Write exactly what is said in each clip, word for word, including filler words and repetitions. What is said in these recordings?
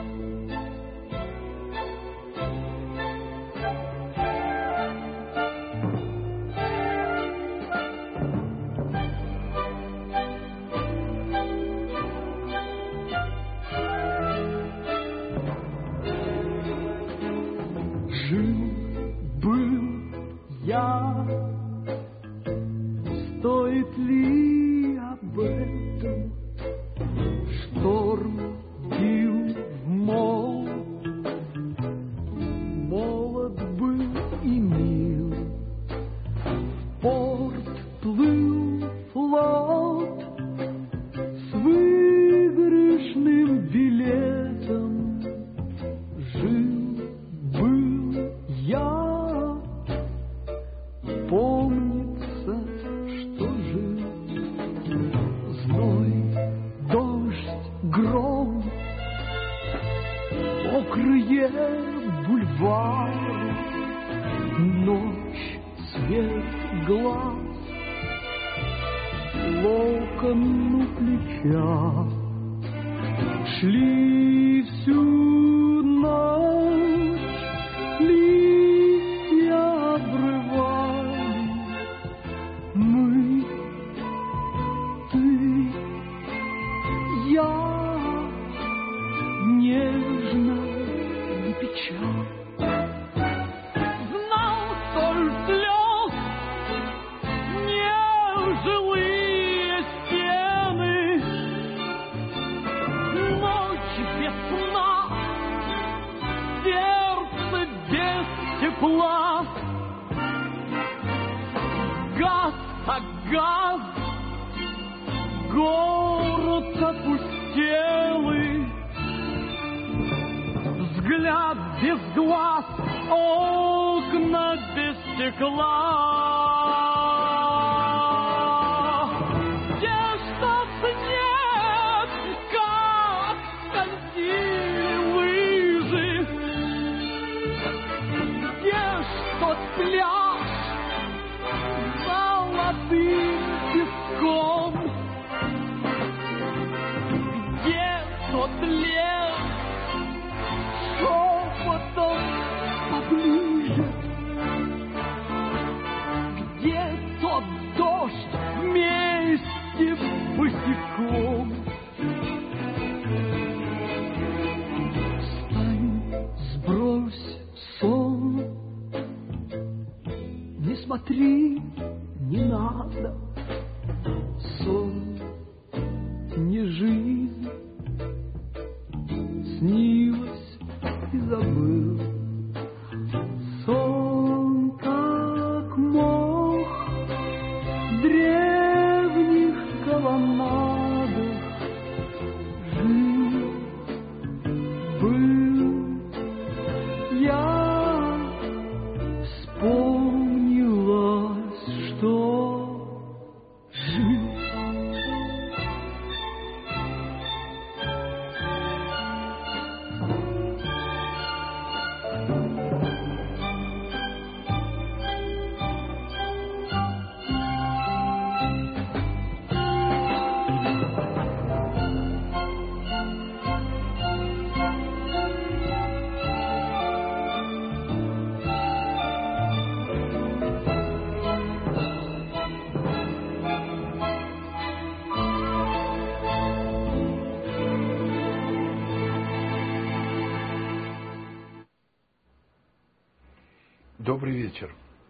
Добрый вечер.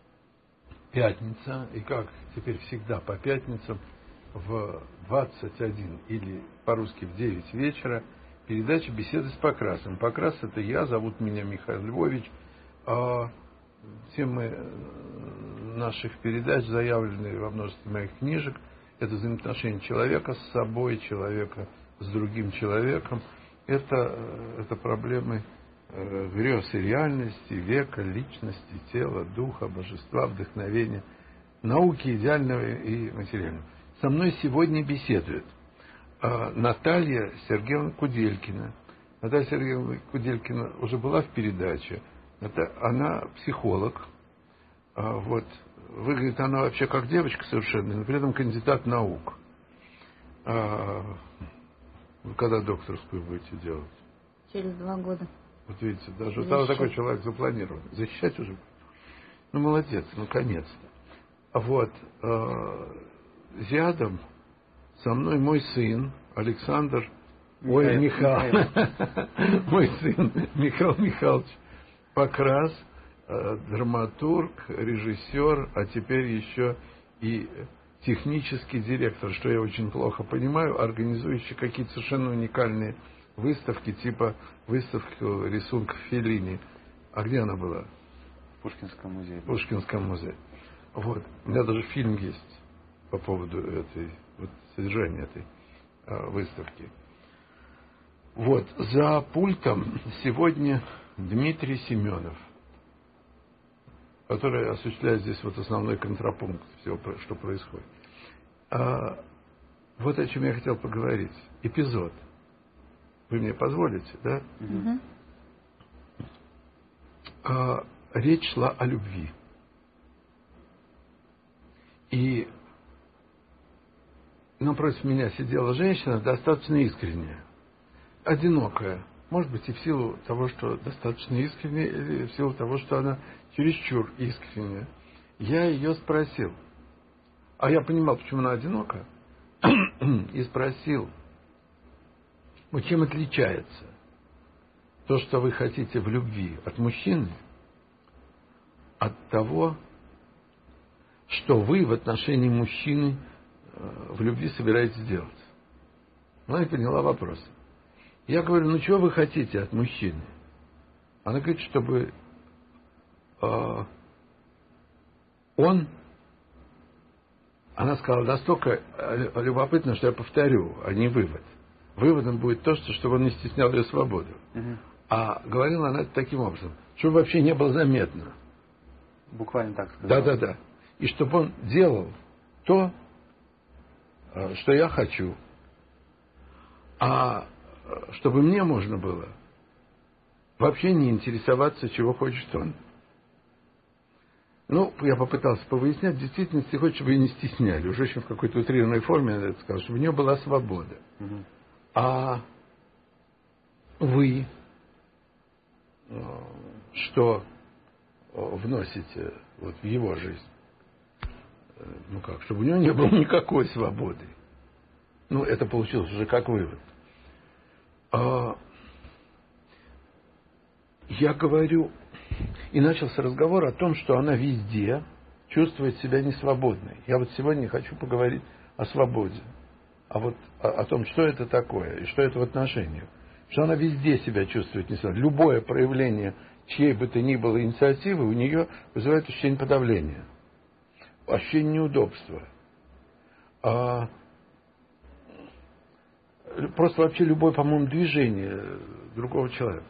Пятница, и как теперь всегда по пятницам в двадцать один или по-русски в девять вечера передача «Беседы с Покрасом». Покрас — это я, зовут меня Михаил Львович. А темы наших передач заявлены во множестве моих книжек. Это взаимоотношения человека с собой, человека с другим человеком. Это, это проблемы грез и реальности, века, личности, тела, духа, божества, вдохновения, науки идеального и материального. Со мной сегодня беседует Наталья Сергеевна Куделькина. Наталья Сергеевна Куделькина уже была в передаче. Это, она психолог. Вот. Выглядит она вообще как девочка совершенно, но при этом кандидат наук. Вы когда докторскую будете делать? через два года. Вот видите, даже вот такой человек запланирован. Защищать уже? Ну, молодец, наконец-то. Вот. Э, рядом со мной мой сын Александр, Михаил, ой, Михаил, мой сын Михаил Михайлович Покрас, э, драматург, режиссер, а теперь еще и технический директор, что я очень плохо понимаю, организующий какие-то совершенно уникальные выставки, типа выставки рисунков Феллини. А где она была? В Пушкинском музее. В Пушкинском музее. Вот. У меня даже фильм есть по поводу этой, вот, содержания этой а, выставки. Вот. За пультом сегодня Дмитрий Семенов, который осуществляет здесь вот основной контрапункт всего, что происходит. А, вот о чем я хотел поговорить. Эпизод. Вы мне позволите, да? Угу. А, речь шла о любви. И напротив меня сидела женщина, достаточно искренняя, одинокая. Может быть, и в силу того, что достаточно искренняя, или в силу того, что она чересчур искренняя. Я ее спросил, а я понимал, почему она одинока, и спросил, ну, чем отличается то, что вы хотите в любви от мужчины, от того, что вы в отношении мужчины в любви собираетесь делать. Она не поняла вопроса. Я говорю, ну чего вы хотите от мужчины? Она говорит, чтобы э, он, она сказала, настолько любопытно, что я повторю, а не вывод. Выводом будет то, что, чтобы он не стеснял ее свободу. Угу. А говорила она это таким образом, чтобы вообще не было заметно. Буквально так сказать. Да-да-да. И чтобы он делал то, что я хочу. А чтобы мне можно было вообще не интересоваться, чего хочет он. Ну, я попытался повыяснять, в действительности хочет, чтобы ее не стесняли. Уже очень в какой-то утрированной форме я это сказал, чтобы у нее была свобода. Угу. А вы что вносите вот в его жизнь? Ну как, чтобы у него не было никакой свободы. Ну, это получилось уже как вывод. А, я говорю, и начался разговор о том, что она везде чувствует себя несвободной. Я вот сегодня хочу поговорить о свободе. А вот о, о том, что это такое, и что это в отношениях. Что она везде себя чувствует несвободной. Любое проявление чьей бы то ни было инициативы у нее вызывает ощущение подавления. Ощущение неудобства. А, просто вообще любое, по-моему, движение другого человека.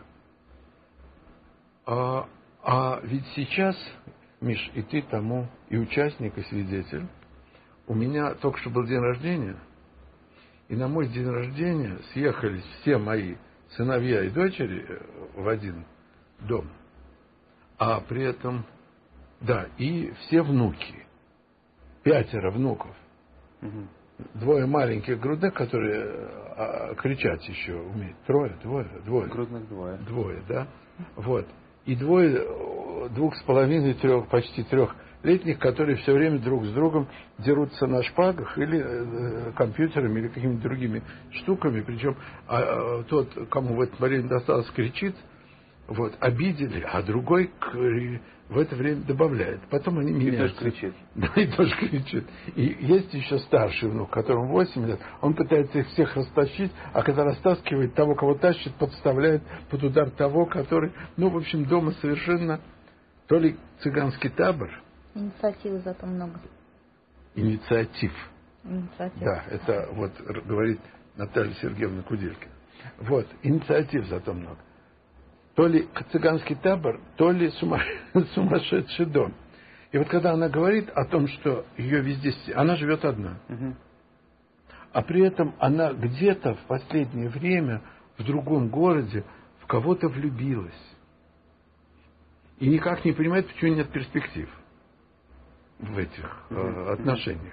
А, а ведь сейчас, Миш, и ты тому, и участник, и свидетель, у меня только что был день рождения, и на мой день рождения съехались все мои сыновья и дочери в один дом, а при этом, да, и все внуки. Пятеро внуков. Угу. Двое маленьких грудных, которые а, кричать еще умеют. Трое, двое, двое. Грудных двое. Двое, да. Вот. И двое, двух с половиной, трех, почти трехлетних, которые все время друг с другом дерутся на шпагах или э, компьютерами, или какими-то другими штуками. Причем а, а, тот, кому в это время досталось, кричит, вот, обидели, а другой в это время добавляет. Потом они меняются. И тоже кричит. Да, и тоже кричит. И есть еще старший внук, которому восемь лет, он пытается их всех растащить, а когда растаскивает, того, кого тащит, подставляет под удар того, который, ну, в общем, дома совершенно то ли цыганский табор. Инициативы зато много. Инициатив. Инициатив. Да, это вот говорит Наталья Сергеевна Куделькина. Вот, инициатив зато много. То ли цыганский табор, то ли сумасшедший дом. И вот когда она говорит о том, что ее везде... Она живет одна. Угу. А при этом она где-то в последнее время в другом городе в кого-то влюбилась. И никак не понимает, почему нет перспектив в этих угу. э, отношениях.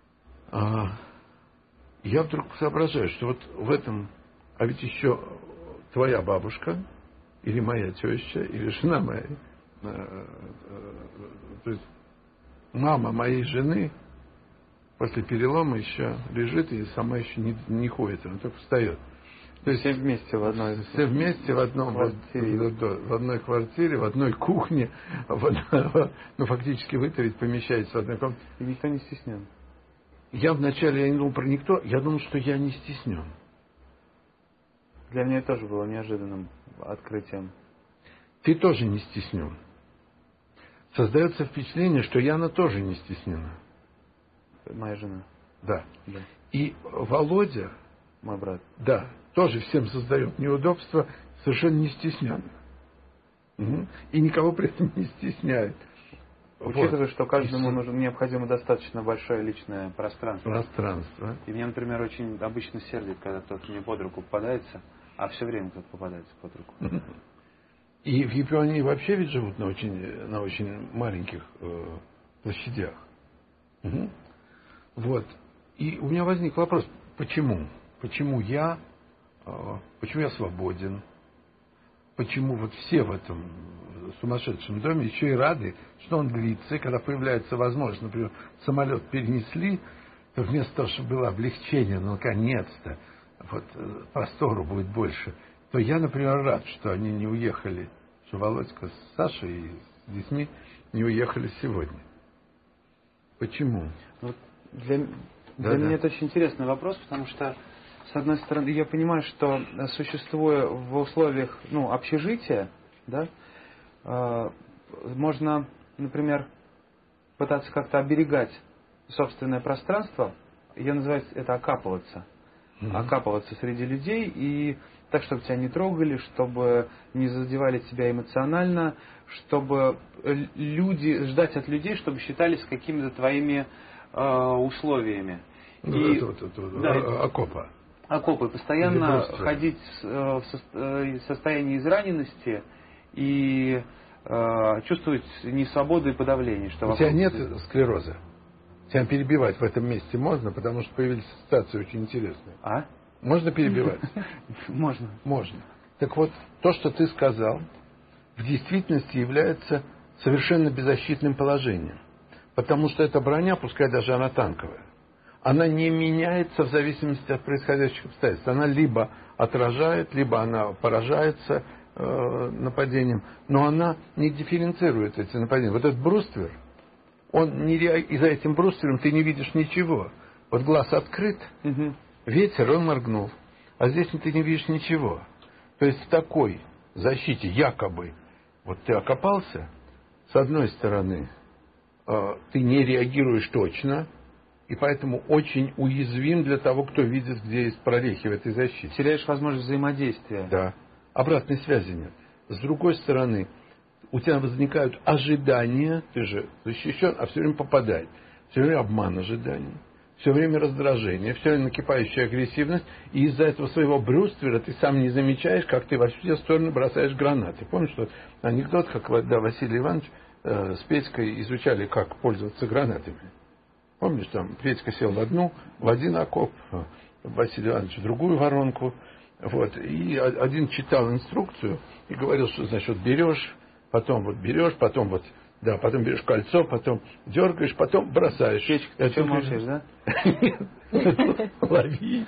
А, я вдруг соображаю, что вот в этом... А ведь еще... твоя бабушка, или моя теща, или жена моя. То есть мама моей жены после перелома еще лежит и сама еще не, не ходит, она только встает. То есть все вместе в одной все вместе в одном квартире. В, в одной квартире, в одной кухне, в одной, ну фактически вы-то ведь помещаетесь в одной комнате. И никто не стеснен. Я вначале я не думал про никто, я думал, что я не стеснен. Для меня это тоже было неожиданным открытием. Ты тоже не стеснен. Создается впечатление, что Яна тоже не стеснена. Моя жена. Да. Да. И Володя, мой брат, да, тоже всем создает неудобства, совершенно не стесненно. Угу. И никого при этом не стесняет. Учитывая, вот. что каждому и нужно, необходимо достаточно большое личное пространство. Пространство. И меня, например, очень обычно сердит, когда кто-то мне под руку попадается, а все время кто-то попадается под руку. И в Японии вообще ведь живут на очень, на очень маленьких э, площадях. Угу. Вот. И у меня возник вопрос, почему? Почему я, э, почему я свободен? Почему вот все в этом сумасшедшем доме еще и рады, что он длится, и когда появляется возможность, например, самолет перенесли, то вместо того, чтобы было облегчение, ну, наконец-то, вот, простору будет больше, то я, например, рад, что они не уехали, что Володька с Сашей и с детьми не уехали сегодня. Почему? Вот для для да, меня да. это очень интересный вопрос, потому что, с одной стороны, я понимаю, что существуя в условиях, ну, общежития, да, э, можно, например, пытаться как-то оберегать собственное пространство. Я называю это окапываться. Mm-hmm. Окапываться среди людей и так, чтобы тебя не трогали, чтобы не задевали тебя эмоционально, чтобы люди, ждать от людей, чтобы считались какими-то твоими э, условиями. Ну, и, это, это, это, да, окопа. Окопы. Постоянно ходить в состоянии израненности и э, чувствовать несвободу и подавление. Что У тебя нет склероза? Тебя перебивать в этом месте можно, потому что появились ситуации очень интересные. А? Можно перебивать? Можно. Можно. Так вот, то, что ты сказал, в действительности является совершенно беззащитным положением. Потому что эта броня, пускай даже она танковая, она не меняется в зависимости от происходящих обстоятельств. Она либо отражает, либо она поражается э, нападением, но она не дифференцирует эти нападения. Вот этот бруствер, он не ре... и за этим бруствером ты не видишь ничего. Вот глаз открыт, угу. Ветер, он моргнул, а здесь ты не видишь ничего. То есть в такой защите, якобы, вот ты окопался, с одной стороны, э, ты не реагируешь точно, и поэтому очень уязвим для того, кто видит, где есть прорехи в этой защите. Теряешь возможность взаимодействия. Да. Обратной связи нет. С другой стороны, у тебя возникают ожидания, ты же защищен, а все время попадает. Все время обман ожиданий, все время раздражение, все время накипающая агрессивность, и из-за этого своего брюствера ты сам не замечаешь, как ты во все стороны бросаешь гранаты. Помнишь, что анекдот, как да, Василий Иванович э, с Петькой изучали, как пользоваться гранатами. Помнишь, там Петька сел в одну, в один окоп, Василий Иванович в другую воронку. Вот, и один читал инструкцию и говорил, что, значит, вот берешь, потом вот берешь, потом вот, да, потом берешь кольцо, потом дергаешь, потом бросаешь. Петька, ты что молчишь, да? Нет, лови.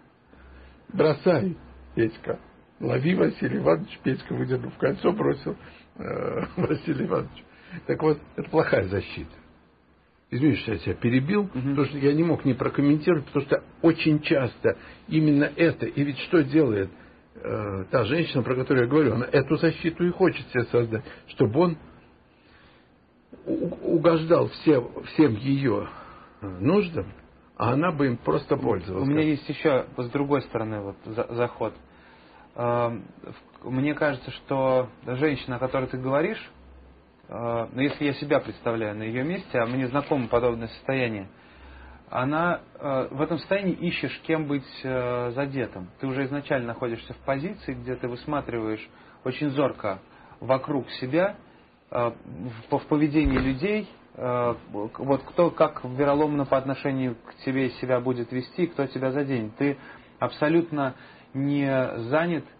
Бросай, Петька. Лови, Василий Иванович. Петька, выдернув кольцо, бросил Василий Иванович. Так вот, это плохая защита. Извини, что я тебя перебил, угу. Потому что я не мог не прокомментировать, потому что очень часто именно это, и ведь что делает э, та женщина, про которую я говорю, она эту защиту и хочет себе создать, чтобы он у- угождал все, всем ее нуждам, а она бы им просто пользовалась. У меня есть еще с другой стороны вот за, заход. Э, мне кажется, что женщина, о которой ты говоришь, но если я себя представляю на ее месте, а мне знакомо подобное состояние, она в этом состоянии ищешь, кем быть задетым. Ты уже изначально находишься в позиции, где ты высматриваешь очень зорко вокруг себя, в поведении людей, вот кто как вероломно по отношению к тебе себя будет вести, кто тебя заденет. Ты абсолютно не занят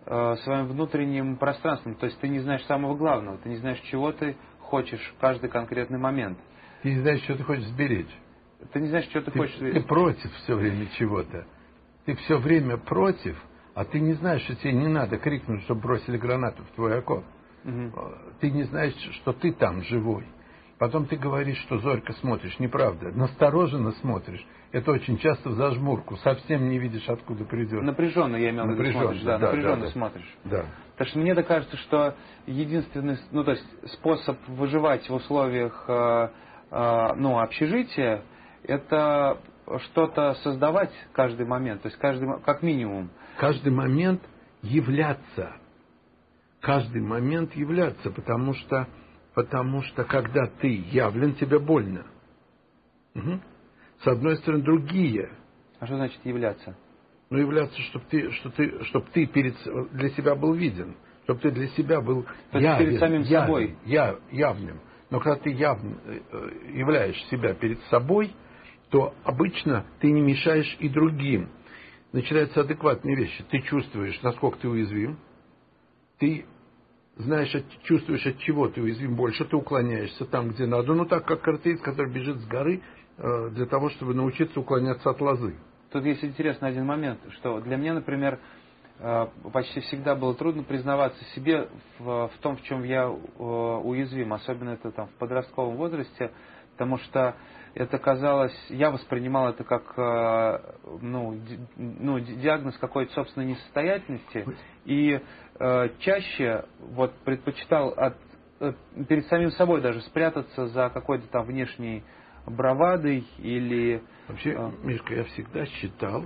э, своим внутренним пространством. То есть ты не знаешь самого главного, ты не знаешь, чего ты хочешь в каждый конкретный момент. Ты не знаешь, что ты хочешь сберечь. Ты не знаешь, что ты, ты хочешь. Ты против все время чего-то. Ты все время против, а ты не знаешь, что тебе не надо крикнуть, чтобы бросили гранату в твой окоп. Угу. Ты не знаешь, что ты там живой. Потом ты говоришь, что зорко смотришь. Неправда. Настороженно смотришь. Это очень часто в зажмурку. Совсем не видишь, откуда придет. Напряженно, я имел в виду, смотришь. Да, да, напряженно да, да. смотришь. Да. Потому что мне кажется, что единственный, ну, то есть способ выживать в условиях э, э, ну, общежития, это что-то создавать каждый момент. То есть каждый, как минимум. Каждый момент являться. Каждый момент являться, потому что, потому что когда ты явлен, тебе больно. Угу. С одной стороны, другие. А что значит являться? Ну, являться, чтобы ты, что ты, чтоб ты перед, для себя был виден, чтобы ты для себя был То явен, перед самим явен, собой. Я, явным. Но когда ты явно являешь себя перед собой, то обычно ты не мешаешь и другим. Начинаются адекватные вещи. Ты чувствуешь, насколько ты уязвим. Ты знаешь, чувствуешь, от чего ты уязвим больше. Ты уклоняешься там, где надо. Ну, так как картеист, который бежит с горы для того, чтобы научиться уклоняться от лозы. Тут есть интересный один момент, что для меня, например, почти всегда было трудно признаваться себе в, в том, в чем я уязвим, особенно это там в подростковом возрасте, потому что это казалось, я воспринимал это как ну, ди, ну, диагноз какой-то собственной несостоятельности, и э, чаще вот предпочитал от, перед самим собой даже спрятаться за какой-то там внешней бравадой или... Вообще, э, Мишка, я всегда считал,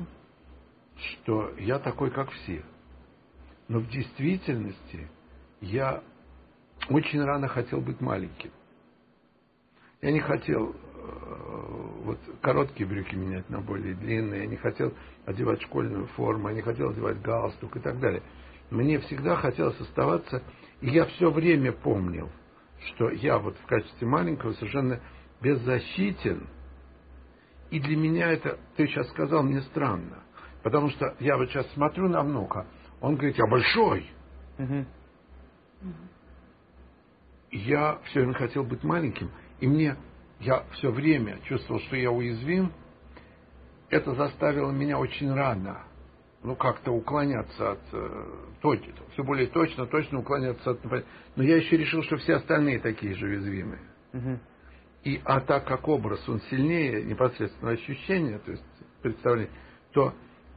что я такой, как все. Но в действительности я очень рано хотел быть маленьким. Я не хотел э, вот, короткие брюки менять на более длинные, я не хотел одевать школьную форму, я не хотел одевать галстук и так далее. Мне всегда хотелось оставаться, и я все время помнил, что я вот в качестве маленького совершенно беззащитен. И для меня это, ты сейчас сказал, мне странно. Потому что я вот сейчас смотрю на внука, он говорит, я большой. угу. Я все время хотел быть маленьким, и мне, я все время чувствовал, что я уязвим. Это заставило меня очень рано, ну, как-то уклоняться от, точно, все более точно, точно уклоняться от... Но я еще решил, что все остальные такие же уязвимые. Угу. И, а так как образ, он сильнее непосредственного ощущения, то есть представление, то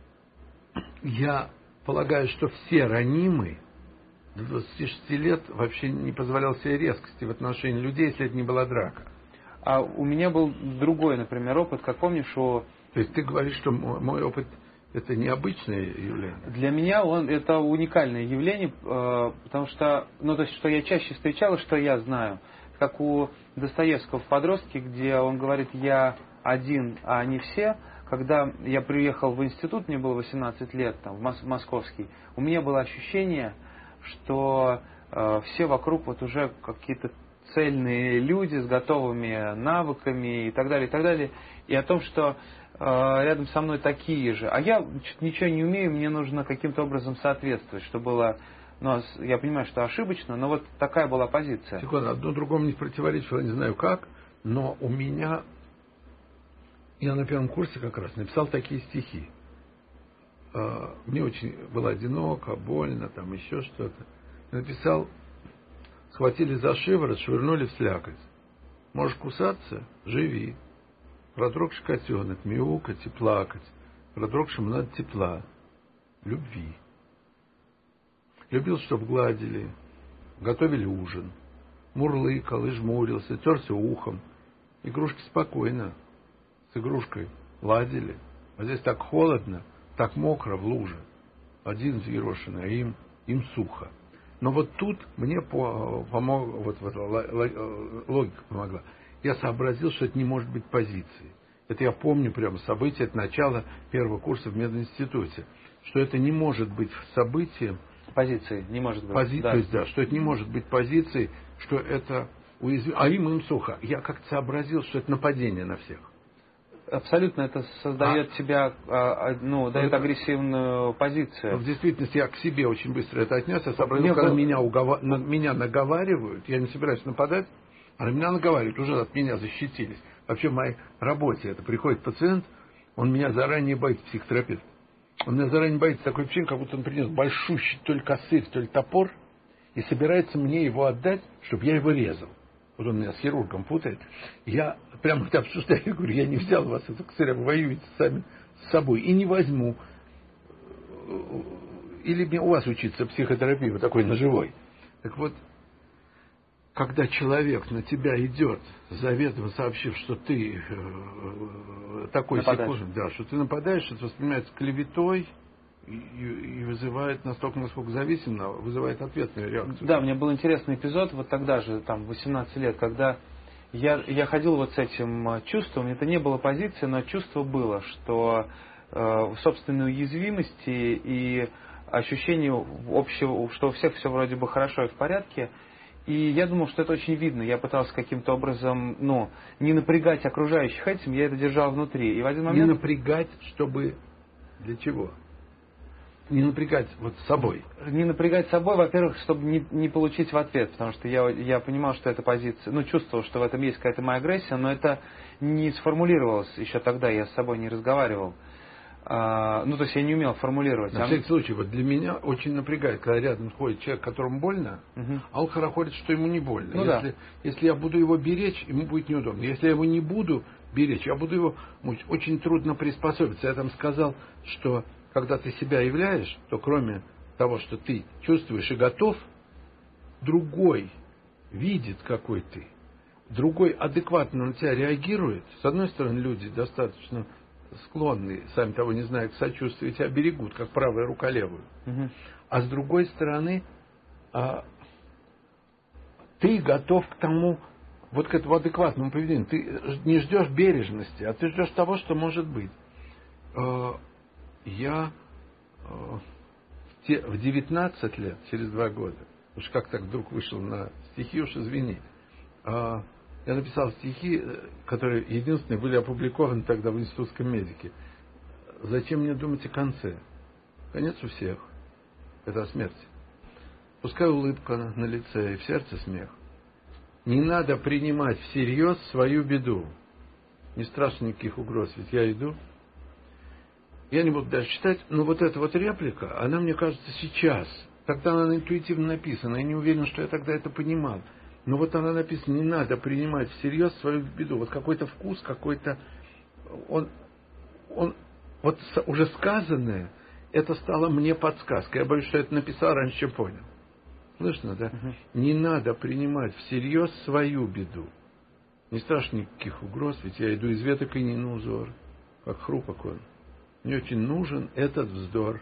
я полагаю, что все ранимы. До двадцати шести лет вообще не позволял себе резкости в отношении людей, если это не была драка. А у меня был другой, например, опыт, как помнишь, у... То есть ты говоришь, что мой опыт это необычное явление? Для меня он это уникальное явление, потому что, ну, то есть, что я чаще встречал, что я знаю, как у Достоевского в «Подростке», где он говорит, я один, а не все. Когда я приехал в институт, мне было восемнадцать лет, там, в Мос- московский, у меня было ощущение, что э, все вокруг вот уже какие-то цельные люди с готовыми навыками и так далее, и так далее, и о том, что э, рядом со мной такие же. А я ничего не умею, мне нужно каким-то образом соответствовать, что было, ну, я понимаю, что ошибочно, но вот такая была позиция. Секунду, одно другому не противоречило, не знаю как, но у меня, я на первом курсе как раз написал такие стихи. Мне очень было одиноко, больно, там еще что-то. Написал, схватили за шиворот, швырнули в слякоть. Можешь кусаться? Живи. Продрогший котенок, мяукать и плакать. Продрогшему надо тепла, любви. Любил, чтоб гладили, готовили ужин. Мурлыкал и жмурился, терся ухом. Игрушки спокойно, с игрушкой ладили. А здесь так холодно, так мокро в луже. Один взъерошенный, а им, им сухо. Но вот тут мне помог, вот, вот логика помогла. Я сообразил, что это не может быть позицией. Это я помню прямо событие, это начало первого курса в мединституте. Что это не может быть событием. Позиции не может быть. Пози... Да. То есть, да, что это не может быть позицией, что это уязвим. А им им сухо. Я как-то сообразил, что это нападение на всех. абсолютно это создает А? тебя, а, ну, дает это... агрессивную позицию. В действительности я к себе очень быстро это отнес. Я сообразил, Мне когда было... меня, угова... на... меня наговаривают, я не собираюсь нападать, а на меня наговаривают, уже от меня защитились. Вообще в моей работе это приходит пациент, он меня заранее боится, психотерапевт. Он меня заранее боится, такое ощущение, как будто он принес большущий то ли косырь, то ли топор, и собирается мне его отдать, чтобы я его резал. Вот он меня с хирургом путает. Я прямо это обсуждаю, я говорю, я не взял у вас эту косырь, а вы воюете сами с собой. И не возьму. Или мне у вас учиться психотерапии, вот такой ножевой. Так вот, когда человек на тебя идет, заведомо сообщив, что ты э, такой секунд, да, что ты нападаешь, это воспринимается клеветой и, и вызывает настолько, насколько зависимо, вызывает ответную реакцию. Да, у меня был интересный эпизод, вот тогда же, там, восемнадцать лет, когда я, я ходил вот с этим чувством, это не было позиции, но чувство было, что э, в собственной уязвимости и ощущению общего, что у всех все вроде бы хорошо и в порядке. И я думал, что это очень видно. Я пытался каким-то образом, ну, не напрягать окружающих этим, я это держал внутри. И в один момент... Не напрягать, чтобы... Для чего? Не напрягать вот собой. Не напрягать собой, во-первых, чтобы не, не получить в ответ, потому что я, я понимал, что эта позиция, ну, чувствовал, что в этом есть какая-то моя агрессия, но это не сформулировалось еще тогда, я с собой не разговаривал. А, ну, то есть я не умел формулировать. На а... всякий случай, вот для меня очень напрягает, когда рядом ходит человек, которому больно, угу. а он хоронит, что ему не больно. Ну, если, да. если я буду его беречь, ему будет неудобно. Если я его не буду беречь, я буду его мучить. Очень трудно приспособиться. Я там сказал, что когда ты себя являешь, то кроме того, что ты чувствуешь и готов, другой видит, какой ты. Другой адекватно на тебя реагирует. С одной стороны, люди достаточно склонны, сами того не зная, к сочувствию, тебя берегут, как правая рука левую. Угу. А с другой стороны, а, ты готов к тому, вот к этому адекватному поведению. Ты не ждешь бережности, а ты ждешь того, что может быть. А, я а, в, те, в девятнадцать лет, через два года, уж как так вдруг вышел на стихи, уж извини, а, я написал стихи, которые единственные были опубликованы тогда в институтском медике. Зачем мне думать о конце? Конец у всех. Это о смерти. Пускай улыбка на, на лице и в сердце смех. Не надо принимать всерьез свою беду. Не страшно никаких угроз, ведь я иду. Я не буду дальше читать, но вот эта вот реплика, она, мне кажется, сейчас. Тогда она интуитивно написана. Я не уверен, что я тогда это понимал. Но вот она написана, не надо принимать всерьез свою беду. Вот какой-то вкус, какой-то... Он, он, вот уже сказанное, это стало мне подсказкой. Я боюсь, что я это написал раньше, чем понял. Слышно, да? Uh-huh. Не надо принимать всерьез свою беду. Не страшно никаких угроз, ведь я иду из веток и не на узор. Как хрупок он. Мне очень нужен этот вздор.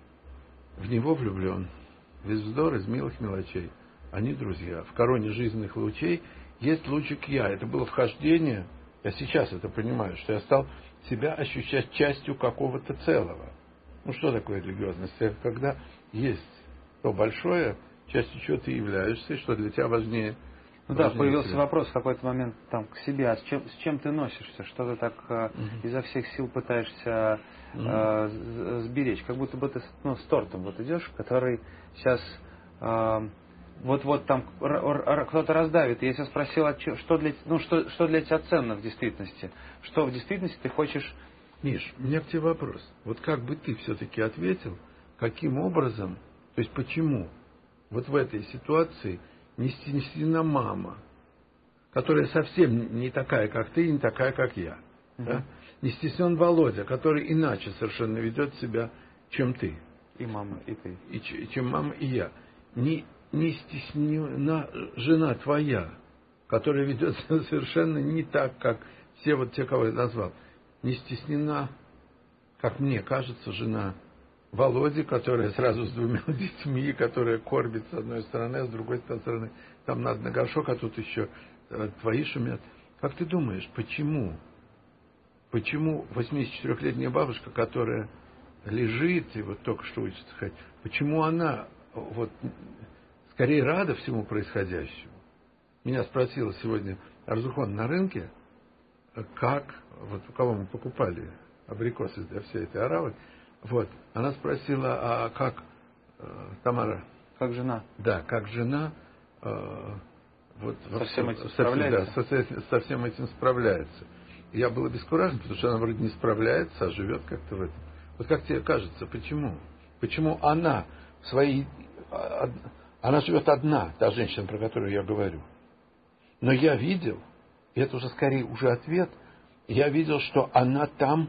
В него влюблен. Весь вздор из милых мелочей. Они друзья. В короне жизненных лучей есть лучик я. Это было вхождение. Я сейчас это понимаю, что я стал себя ощущать частью какого-то целого. Ну, что такое религиозность? Это когда есть то большое, частью чего ты являешься, и что для тебя важнее. Ну да, появился себя. Вопрос в какой-то момент там к себе, а с чем, с чем ты носишься? Что ты так э, uh-huh. изо всех сил пытаешься э, uh-huh. сберечь? Как будто бы ты ну, с тортом вот идешь, который сейчас... Э, Вот-вот там кто-то раздавит. Я тебя спросил, что для, ну, что, что для тебя ценно в действительности? Что в действительности ты хочешь... Миш, у меня к тебе вопрос. Вот как бы ты все-таки ответил, каким образом, то есть почему вот в этой ситуации не стеснена мама, которая совсем не такая, как ты, и не такая, как я. Uh-huh. Да? Не стеснен Володя, который иначе совершенно ведет себя, чем ты. И мама, и ты. И, и чем мама, и я. Не... Не стеснена жена твоя, которая ведет себя совершенно не так, как все вот те, кого я назвал. Не стеснена, как мне кажется, жена Володи, которая сразу с двумя детьми, которая кормит с одной стороны, а с другой стороны там надо на горшок, а тут еще твои шумят. Как ты думаешь, почему? Почему восьмидесятичетырёхлетняя бабушка, которая лежит и вот только что учится ходить, почему она вот... скорее рада всему происходящему. Меня спросила сегодня Арзухон на рынке, как вот у кого мы покупали абрикосы для всей этой аравы, вот, она спросила, а как э, Тамара? Как жена? Да, как жена э, вот, со всем этим со, справляется? Да, со, со всем этим справляется. Я был обескуражен, потому что она вроде не справляется, а живет как-то в этом. Вот как тебе кажется, почему? Почему она в своей... Она живет одна, та женщина, про которую я говорю. Но я видел, и это уже скорее уже ответ, я видел, что она там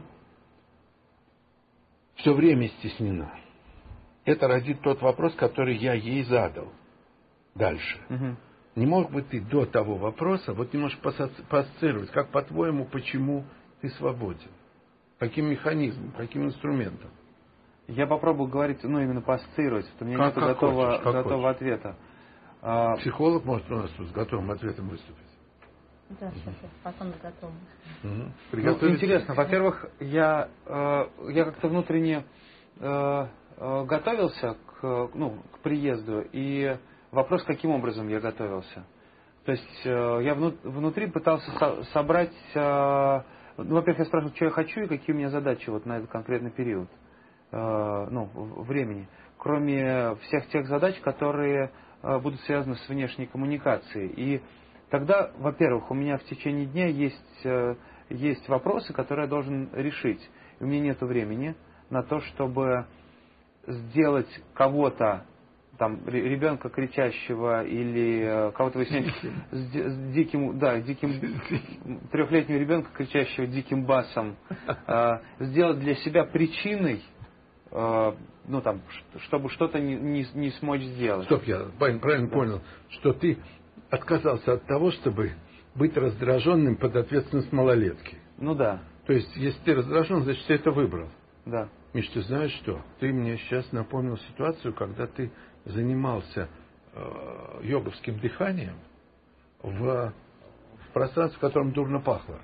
все время стеснена. Это родит тот вопрос, который я ей задал дальше. Угу. Не мог бы ты до того вопроса вот немножко поассоциировать, как по-твоему, почему ты свободен? Каким механизмом, каким инструментом? Я попробую говорить, ну, именно поассоциировать, что у меня как, нет как готового, хочешь, как готового хочешь. ответа. Психолог может у нас тут с готовым ответом выступить? Да, сейчас я потом готова. Угу. Ну, интересно, во-первых, я, э, я как-то внутренне э, э, готовился к, ну, к приезду, и вопрос, каким образом я готовился. То есть э, я вну, внутри пытался со, собрать, э, ну, во-первых, я спрашивал, что я хочу и какие у меня задачи вот на этот конкретный период э, ну, времени, кроме всех тех задач, которые э, будут связаны с внешней коммуникацией. И тогда, во-первых, у меня в течение дня есть, э, есть вопросы, которые я должен решить. И у меня нет времени на то, чтобы сделать кого-то, там, ребенка кричащего или кого-то выяснять с, с диким, да, диким, трехлетнего ребенка, кричащего диким басом, э, сделать для себя причиной, э, ну, там, чтобы что-то не, не, не смочь сделать. Стоп, я правильно да. понял, что ты отказался от того, чтобы быть раздраженным под ответственность малолетки. Ну да. То есть, если ты раздражен, значит, ты это выбрал. Да. Миш, ты знаешь что? Ты мне сейчас напомнил ситуацию, когда ты занимался э, йоговским дыханием в, в пространстве, в котором дурно пахло.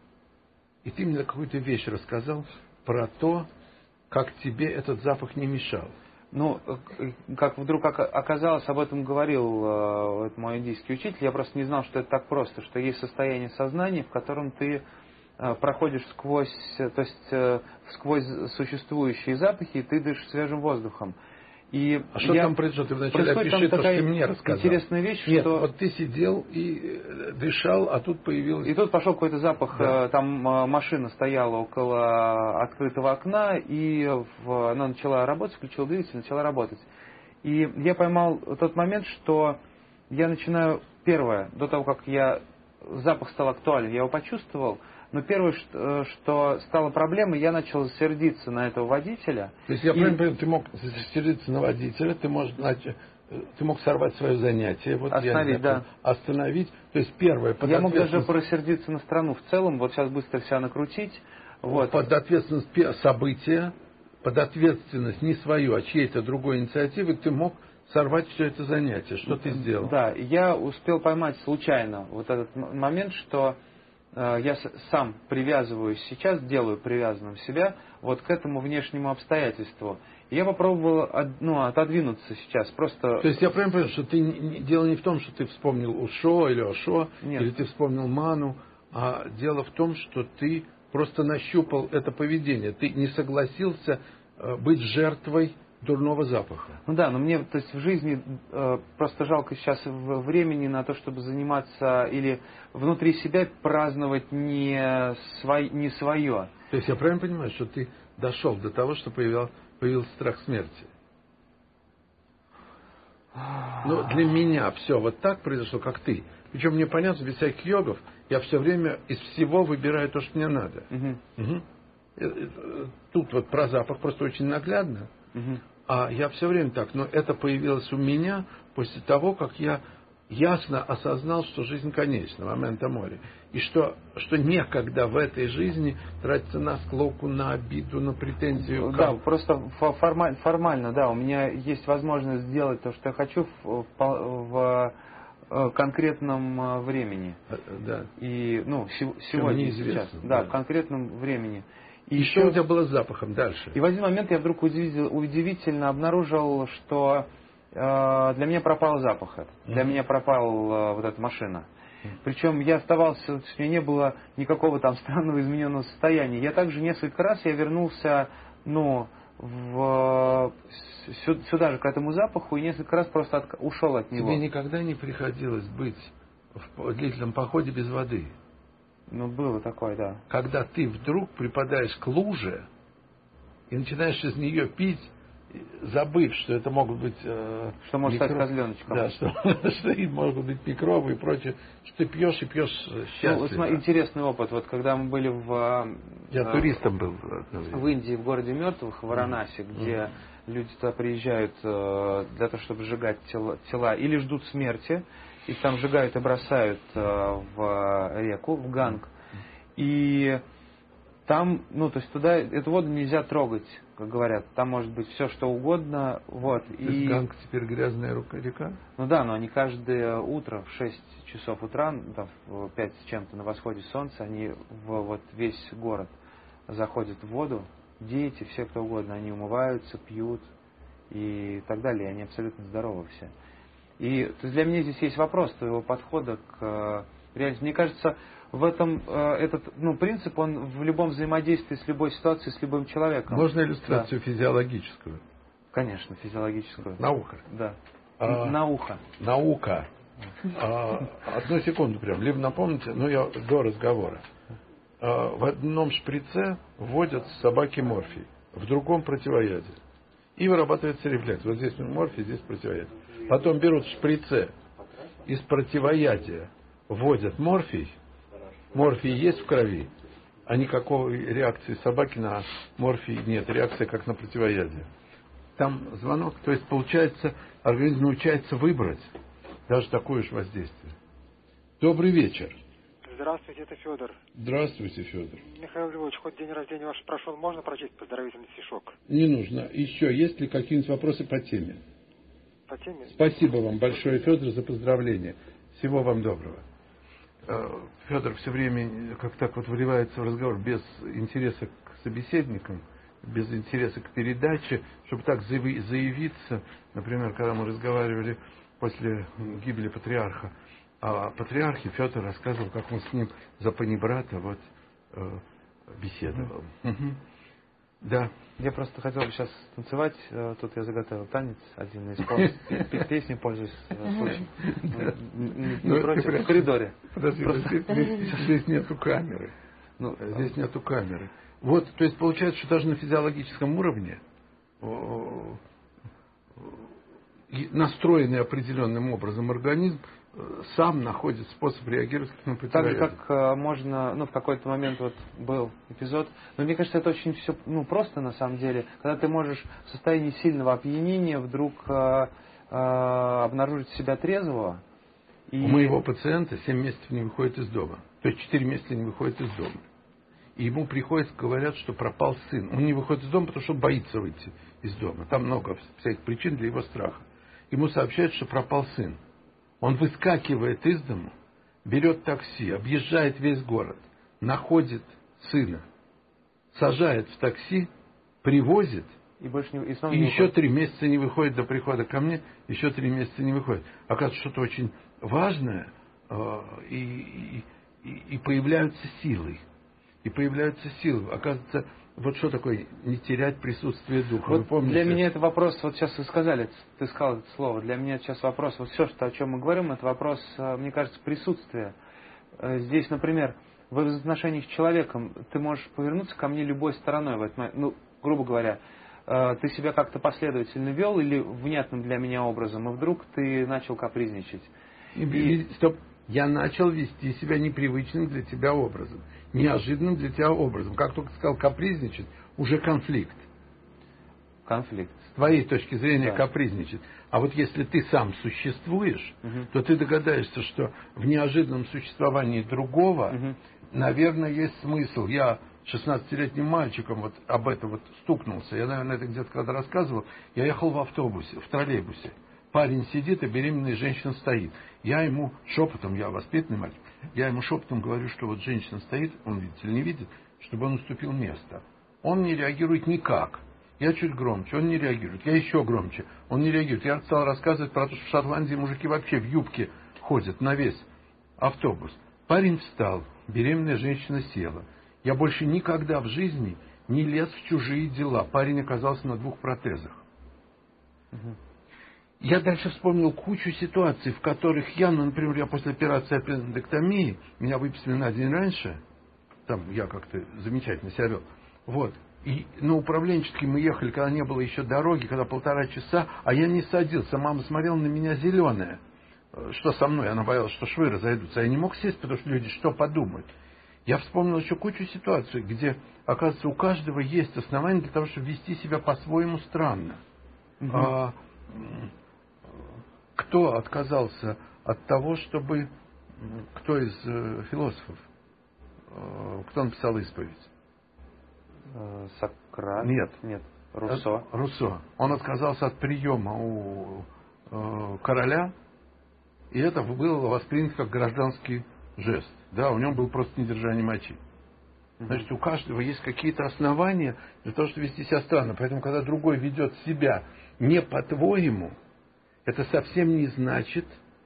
И ты мне какую-то вещь рассказал про то, как тебе этот запах не мешал. Ну, как вдруг оказалось, об этом говорил э, мой индийский учитель, я просто не знал, что это так просто, что есть состояние сознания, в котором ты э, проходишь сквозь, то есть э, сквозь существующие запахи, и ты дышишь свежим воздухом. И а что я... там произошло? Ты вначале опиши то, что ты мне рассказал. Интересная вещь, Нет, что... вот ты сидел и дышал, а тут появилось... И тут пошел какой-то запах, да. Там машина стояла около открытого окна, и в... она начала работать, включила двигатель, начала работать. И я поймал тот момент, что я начинаю, первое, до того, как я запах стал актуален, я его почувствовал, но первое, что, что стало проблемой, я начал сердиться на этого водителя. То есть я и... правильно понимаю, ты мог сердиться на водителя, ты, можешь, значит, ты мог сорвать свое занятие, вот остановить, я не знаю, да. остановить. То есть первое, под я мог даже просердиться на страну в целом, вот сейчас быстро себя накрутить. Вот. Под ответственность события, под ответственность не свою, а чьей-то другой инициативы, ты мог сорвать все это занятие. Что ты сделал? Да, я успел поймать случайно вот этот момент, что э, я с, сам привязываюсь сейчас, делаю привязанным себя вот к этому внешнему обстоятельству. И я попробовал от, ну, отодвинуться сейчас, просто... То есть я правильно понял, что ты, не, дело не в том, что ты вспомнил Ушо или Ошо, Нет. или ты вспомнил Ману, а дело в том, что ты просто нащупал это поведение. Ты не согласился э, быть жертвой дурного запаха. Ну да, но мне, то есть в жизни э, просто жалко сейчас времени на то, чтобы заниматься или внутри себя праздновать не, свой, не свое. То есть я правильно понимаю, что ты дошел до того, что появился, появился страх смерти? Но для меня все вот так произошло, как ты. Причем мне понятно, без всяких йогов, я все время из всего выбираю то, что мне надо. Угу. Угу. Тут вот про запах просто очень наглядно. Угу. А я все время так. Но это появилось у меня после того, как я ясно осознал, что жизнь конечна, момента моря. И что, что некогда в этой жизни тратиться на склоку, на обиду, на претензию. Да, как... просто формально, формально, да, у меня есть возможность сделать то, что я хочу в, в, в конкретном времени. Да. И, ну, сегодня, сейчас. Да, да, в конкретном времени. И, и что у тебя было с запахом дальше? И в один момент я вдруг удивительно, удивительно обнаружил, что э, для меня пропал запах. Mm-hmm. Для меня пропала э, вот эта машина. Причем я оставался, у меня не было никакого там странного измененного состояния. Я также несколько раз я вернулся, ну, в, сюда же, к этому запаху, и несколько раз просто от, ушел от него. Тебе никогда не приходилось быть в длительном походе без воды? Ну, было такое, да. Когда ты вдруг припадаешь к луже и начинаешь из нее пить, забыв, что это могут быть... Э, что может микро... стать козленочком. Да, что, что и могут быть микробы и прочее. Что ты пьешь и пьешь счастливо. Ну, вот, смотри, интересный опыт. Вот когда мы были в... Я э, туристом был. В Индии, в городе мертвых, в Варанаси, mm-hmm. где mm-hmm. люди туда приезжают э, для того, чтобы сжигать тела, тела или ждут смерти. Их там сжигают и бросают э, в реку, в Ганг. Mm-hmm. И... Там, ну, то есть туда, эту воду нельзя трогать, как говорят. Там может быть все, что угодно. Вот. И Ганг теперь грязная река? Ну да, но они каждое утро в шесть часов утра, там, в пять с чем-то на восходе солнца, они в вот весь город заходят в воду. Дети, все кто угодно, они умываются, пьют и так далее. И они абсолютно здоровы все. И то есть для меня здесь есть вопрос твоего подхода к реальности. Мне кажется, в этом э, этот ну, принцип, он в любом взаимодействии с любой ситуацией, с любым человеком. Можно иллюстрацию да. физиологическую? Конечно, физиологическую. Наука. Да. А, наука. Наука. А, одну секунду прям. Либо напомните, ну я до разговора. А, в одном шприце вводят собаке морфий, в другом противоядие. И вырабатывается рефлекс. Вот здесь морфий, здесь противоядие. Потом берут в шприце из противоядия, вводят морфий. Морфий есть в крови, а никакой реакции собаки на морфий нет. Реакция как на противоядие. Там звонок, то есть получается, организм научается выбрать даже такое же воздействие. Добрый вечер. Здравствуйте, это Федор. Здравствуйте, Федор. Михаил Львович, хоть день рождения ваш прошел, можно прочесть поздравительный стишок? Не нужно. Еще есть ли какие-нибудь вопросы по теме? По теме? Спасибо вам большое, Федор, за поздравление. Всего вам доброго. Федор все время как так вот вливается в разговор без интереса к собеседникам, без интереса к передаче, чтобы так заявиться. Например, когда мы разговаривали после гибели патриарха о патриархе, Федор рассказывал, как он с ним за панибрата вот, э, беседовал. Угу. Да. Я просто хотел бы сейчас танцевать. Тут я заготовил танец, один из песни, пользуюсь случаем. Не против, в коридоре. Подожди, здесь нету камеры. Здесь нету камеры. Вот, то есть получается, что даже на физиологическом уровне, настроенный определенным образом организм сам находит способ реагировать на противоядие. Так же, как можно, ну, в какой-то момент вот был эпизод, но мне кажется, это очень все, ну, просто на самом деле, когда ты можешь в состоянии сильного опьянения вдруг э, э, обнаружить себя трезвого. И... У моего пациента семь месяцев не выходит из дома, то есть четыре месяца не выходит из дома. И ему приходится, говорят, что пропал сын. Он не выходит из дома, потому что боится выйти из дома. Там много всяких причин для его страха. Ему сообщают, что пропал сын. Он выскакивает из дому, берет такси, объезжает весь город, находит сына, сажает в такси, привозит, и, больше не, и, и не еще три месяца не выходит до прихода ко мне, еще три месяца не выходит. Оказывается, что-то очень важное, э, и, и, и появляются силы. И появляются силы. Оказывается, вот что такое не терять присутствие духа? Вот Вы помните? Для меня это вопрос, вот сейчас вы сказали, ты сказал это слово, для меня сейчас вопрос, вот все, что, о чем мы говорим, это вопрос, мне кажется, присутствия. Здесь, например, в отношениях с человеком ты можешь повернуться ко мне любой стороной в этот момент. Ну, грубо говоря, ты себя как-то последовательно вел или внятным для меня образом, и вдруг ты начал капризничать. И, и... Стоп. Я начал вести себя непривычным для тебя образом, неожиданным для тебя образом. Как только сказал капризничать, уже конфликт. Конфликт. С твоей точки зрения да. капризничать. А вот если ты сам существуешь, угу. то ты догадаешься, что в неожиданном существовании другого, угу. наверное, есть смысл. Я шестнадцатилетним мальчиком вот об этом вот стукнулся. Я, наверное, это где-то когда рассказывал. Я ехал в автобусе, в троллейбусе. Парень сидит, а беременная женщина стоит. Я ему шепотом, я воспитанный мальчик, я ему шепотом говорю, что вот женщина стоит, он видит или не видит, чтобы он уступил место. Он не реагирует никак. Я чуть громче, он не реагирует. Я еще громче, он не реагирует. Я стал рассказывать про то, что в Шотландии мужики вообще в юбке ходят на весь автобус. Парень встал, беременная женщина села. Я больше никогда в жизни не лез в чужие дела. Парень оказался на двух протезах. Угу. Я дальше вспомнил кучу ситуаций, в которых я, ну, например, я после операции аппендэктомии, меня выписали на день раньше, там я как-то замечательно себя вел, вот, и на управленческий мы ехали, когда не было еще дороги, когда полтора часа, а я не садился, мама смотрела на меня зеленая, что со мной, она боялась, что швы разойдутся, а я не мог сесть, потому что люди что подумают. Я вспомнил еще кучу ситуаций, где, оказывается, у каждого есть основания для того, чтобы вести себя по-своему странно. Угу. А, кто отказался от того, чтобы... Кто из э, философов? Э, кто написал исповедь? Сократ? Нет. Нет. Руссо. Руссо. Он отказался от приема у э, короля, и это было воспринято как гражданский жест. Да, у него был просто недержание мочи. Значит, у каждого есть какие-то основания для того, чтобы вести себя странно. Поэтому, когда другой ведет себя не по-твоему, это совсем не значит,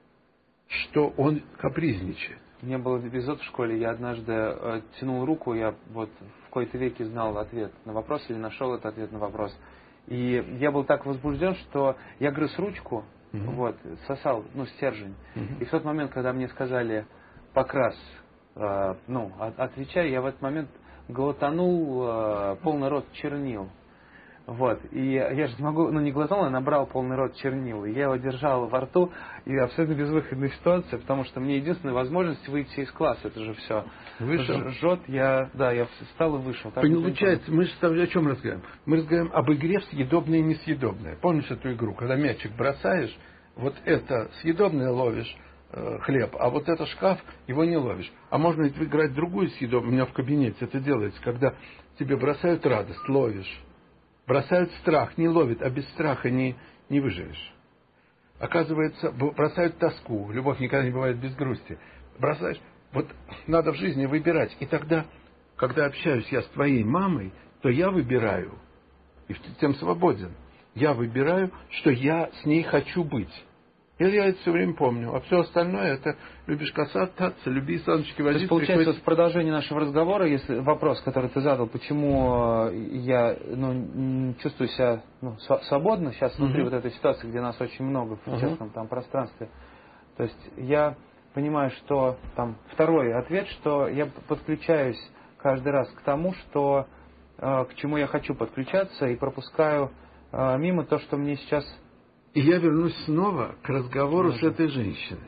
что он капризничает. У меня был эпизод в школе, я однажды э, тянул руку, я вот в какой-то веке знал ответ на вопрос или нашел этот ответ на вопрос. И я был так возбужден, что я грыз ручку, угу. вот, сосал, ну, стержень. Угу. И в тот момент, когда мне сказали покрас, э, ну, от, отвечай, я в этот момент глотанул э, полный рот чернил. Вот, и я же не могу, ну не глотнул, а набрал полный рот чернил. И я его держал во рту, и абсолютно безвыходная ситуация, потому что мне единственная возможность выйти из класса, это же все. Вышел. Жжет, я, да, я встал и вышел. Так получается, мы же с тобой о чем разговариваем? Мы разговариваем об игре в съедобное и несъедобное. Помнишь эту игру, когда мячик бросаешь, вот это съедобное ловишь, э, хлеб, а вот это шкаф, его не ловишь. А можно ведь играть в другую съедобную, у меня в кабинете это делается, когда тебе бросают радость, ловишь. Бросают страх, не ловят, а без страха не, не выживешь. Оказывается, бросают тоску, любовь никогда не бывает без грусти. Бросаешь, вот надо в жизни выбирать. И тогда, когда общаюсь я с твоей мамой, то я выбираю, и тем свободен, я выбираю, что я с ней хочу быть. И я это все время помню. А все остальное, это любишь касаться, люби саночки возить. То есть, получается, вот в продолжении нашего разговора, если вопрос, который ты задал, почему я ну, чувствую себя ну, свободно сейчас внутри угу. вот этой ситуации, где нас очень много в угу. честном там пространстве. То есть я понимаю, что там второй ответ, что я подключаюсь каждый раз к тому, что к чему я хочу подключаться, и пропускаю мимо то, что мне сейчас... И я вернусь снова к разговору Можно. с этой женщиной.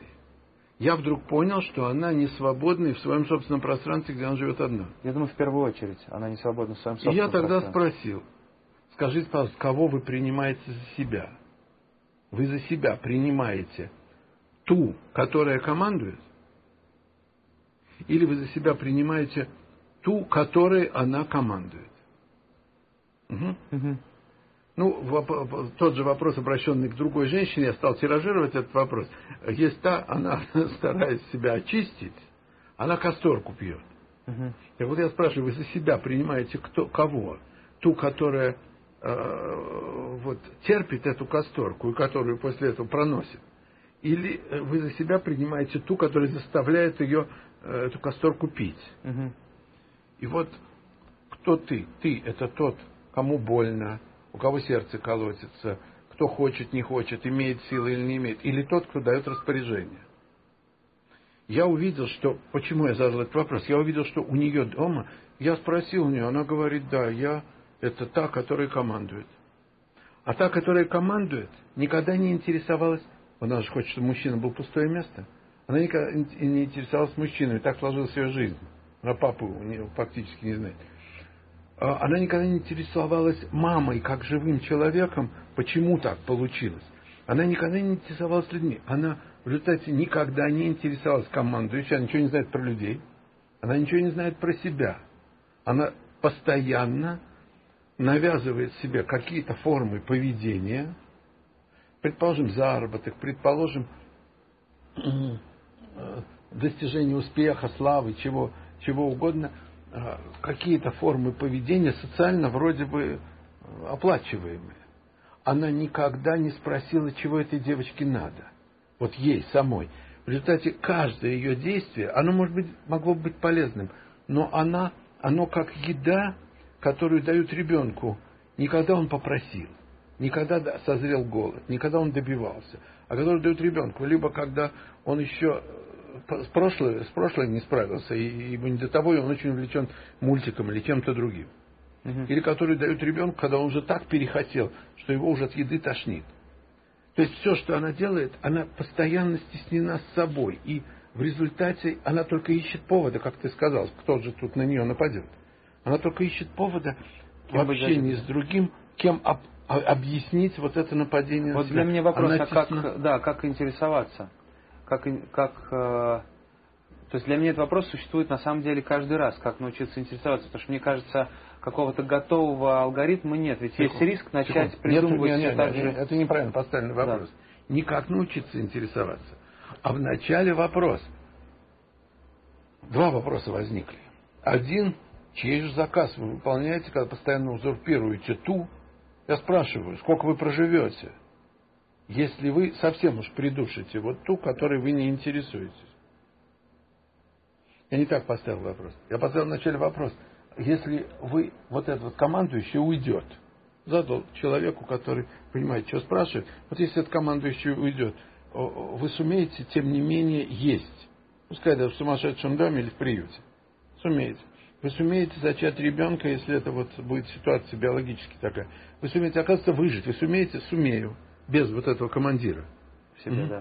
Я вдруг понял, что она не свободна в своем собственном пространстве, где она живет одна. Я думаю, в первую очередь, она не свободна в своем собственном И я тогда пространстве. спросил, скажите, пожалуйста, кого вы принимаете за себя? Вы за себя принимаете ту, которая командует? Или вы за себя принимаете ту, которой она командует? Угу. Угу. Ну, тот же вопрос, обращенный к другой женщине, я стал тиражировать этот вопрос. Есть та, она старается себя очистить, она касторку пьет. Uh-huh. Так вот я спрашиваю, вы за себя принимаете кто, кого? Ту, которая э, вот, терпит эту касторку и которую после этого проносит? Или вы за себя принимаете ту, которая заставляет ее э, эту касторку пить? Uh-huh. И вот кто ты? Ты – это тот, кому больно, у кого сердце колотится, кто хочет, не хочет, имеет силы или не имеет, или тот, кто дает распоряжение. Я увидел, что... Почему я задал этот вопрос? Я увидел, что у нее дома... Я спросил у нее, она говорит, да, я... Это та, которая командует. А та, которая командует, никогда не интересовалась... Она же хочет, чтобы мужчина был пустое место. Она никогда не интересовалась мужчиной. Так сложилась ее жизнь. Она папу у нее фактически не знает. Она никогда не интересовалась мамой, как живым человеком, почему так получилось. Она никогда не интересовалась людьми. Она в результате никогда не интересовалась командующей, она ничего не знает про людей, она ничего не знает про себя. Она постоянно навязывает себе какие-то формы поведения, предположим, заработок, предположим, достижение успеха, славы, чего, чего угодно, какие-то формы поведения социально вроде бы оплачиваемые. Она никогда не спросила, чего этой девочке надо. Вот ей самой. В результате каждое ее действие, оно может быть, могло бы быть полезным, но она, оно как еда, которую дают ребенку, не когда он попросил, не когда созрел голод, не когда он добивался, а которую дают ребенку, либо когда он еще с прошлой, с прошлой не справился, и ему не до того, и он очень увлечен мультиком или чем-то другим. Uh-huh. Или которую дают ребенку, когда он уже так перехотел, что его уже от еды тошнит. То есть все, что она делает, она постоянно стеснена с собой. И в результате она только ищет повода, как ты сказал, кто же тут на нее нападет. Она только ищет повода кем в общении с другим, кем об, объяснить вот это нападение. Вот для меня вопрос, а как, да, как интересоваться? Как, как, э, то есть для меня этот вопрос существует на самом деле каждый раз, как научиться интересоваться. Потому что мне кажется, какого-то готового алгоритма нет. Ведь секунд, есть риск начать секунд. придумывать нет, все нет, так нет, же. Это неправильно поставленный вопрос. Да. Не как научиться интересоваться, а в начале вопрос. Два вопроса возникли. Один, чей же заказ вы выполняете, когда постоянно узурпируете ту? Я спрашиваю, сколько вы проживете, если вы совсем уж придушите вот ту, которой вы не интересуетесь? Я не так поставил вопрос. Я поставил вначале вопрос. Если вы, вот этот вот командующий уйдет, задал человеку, который понимает, что спрашивает, вот если этот командующий уйдет, вы сумеете, тем не менее, есть. Пускай даже в сумасшедшем доме или в приюте. Сумеете. Вы сумеете зачать ребенка, если это вот будет ситуация биологически такая. Вы сумеете, оказывается, выжить. Вы сумеете, сумею, без вот этого командира. Себе, mm-hmm. да.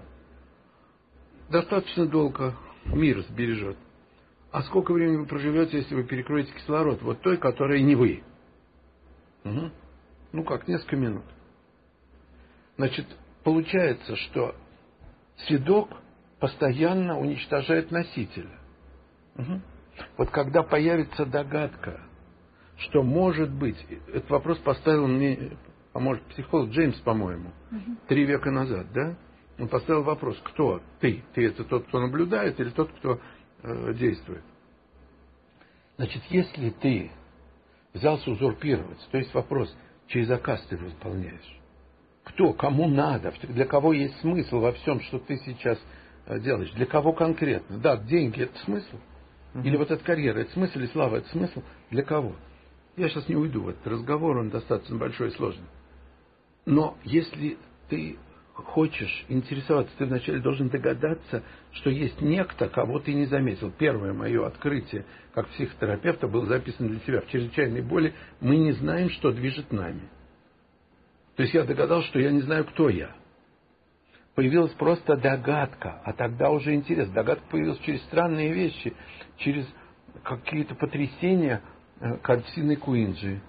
Достаточно долго мир сбережет. А сколько времени вы проживете, если вы перекроете кислород? Вот той, которая не вы. Угу. Ну как, несколько минут. Значит, получается, что седок постоянно уничтожает носителя. Угу. Вот когда появится догадка, что может быть, этот вопрос поставил мне, поможет психолог Джеймс, по-моему, угу. три века назад, да? Он поставил вопрос, кто ты? Ты это тот, кто наблюдает, или тот, кто действует. Значит, если ты взялся узурпировать, то есть вопрос, чей заказ ты выполняешь, кто, кому надо, для кого есть смысл во всем, что ты сейчас делаешь, для кого конкретно. Да, деньги – это смысл, uh-huh. или вот эта карьера – это смысл, или слава – это смысл, для кого? Я сейчас не уйду в этот разговор, он достаточно большой и сложный. Но если ты хочешь интересоваться, ты вначале должен догадаться, что есть некто, кого ты не заметил. Первое мое открытие как психотерапевта было записано для себя. В чрезвычайной боли мы не знаем, что движет нами. То есть я догадался, что я не знаю, кто я. Появилась просто догадка, а тогда уже интерес. Догадка появилась через странные вещи, через какие-то потрясения картины Куинджи.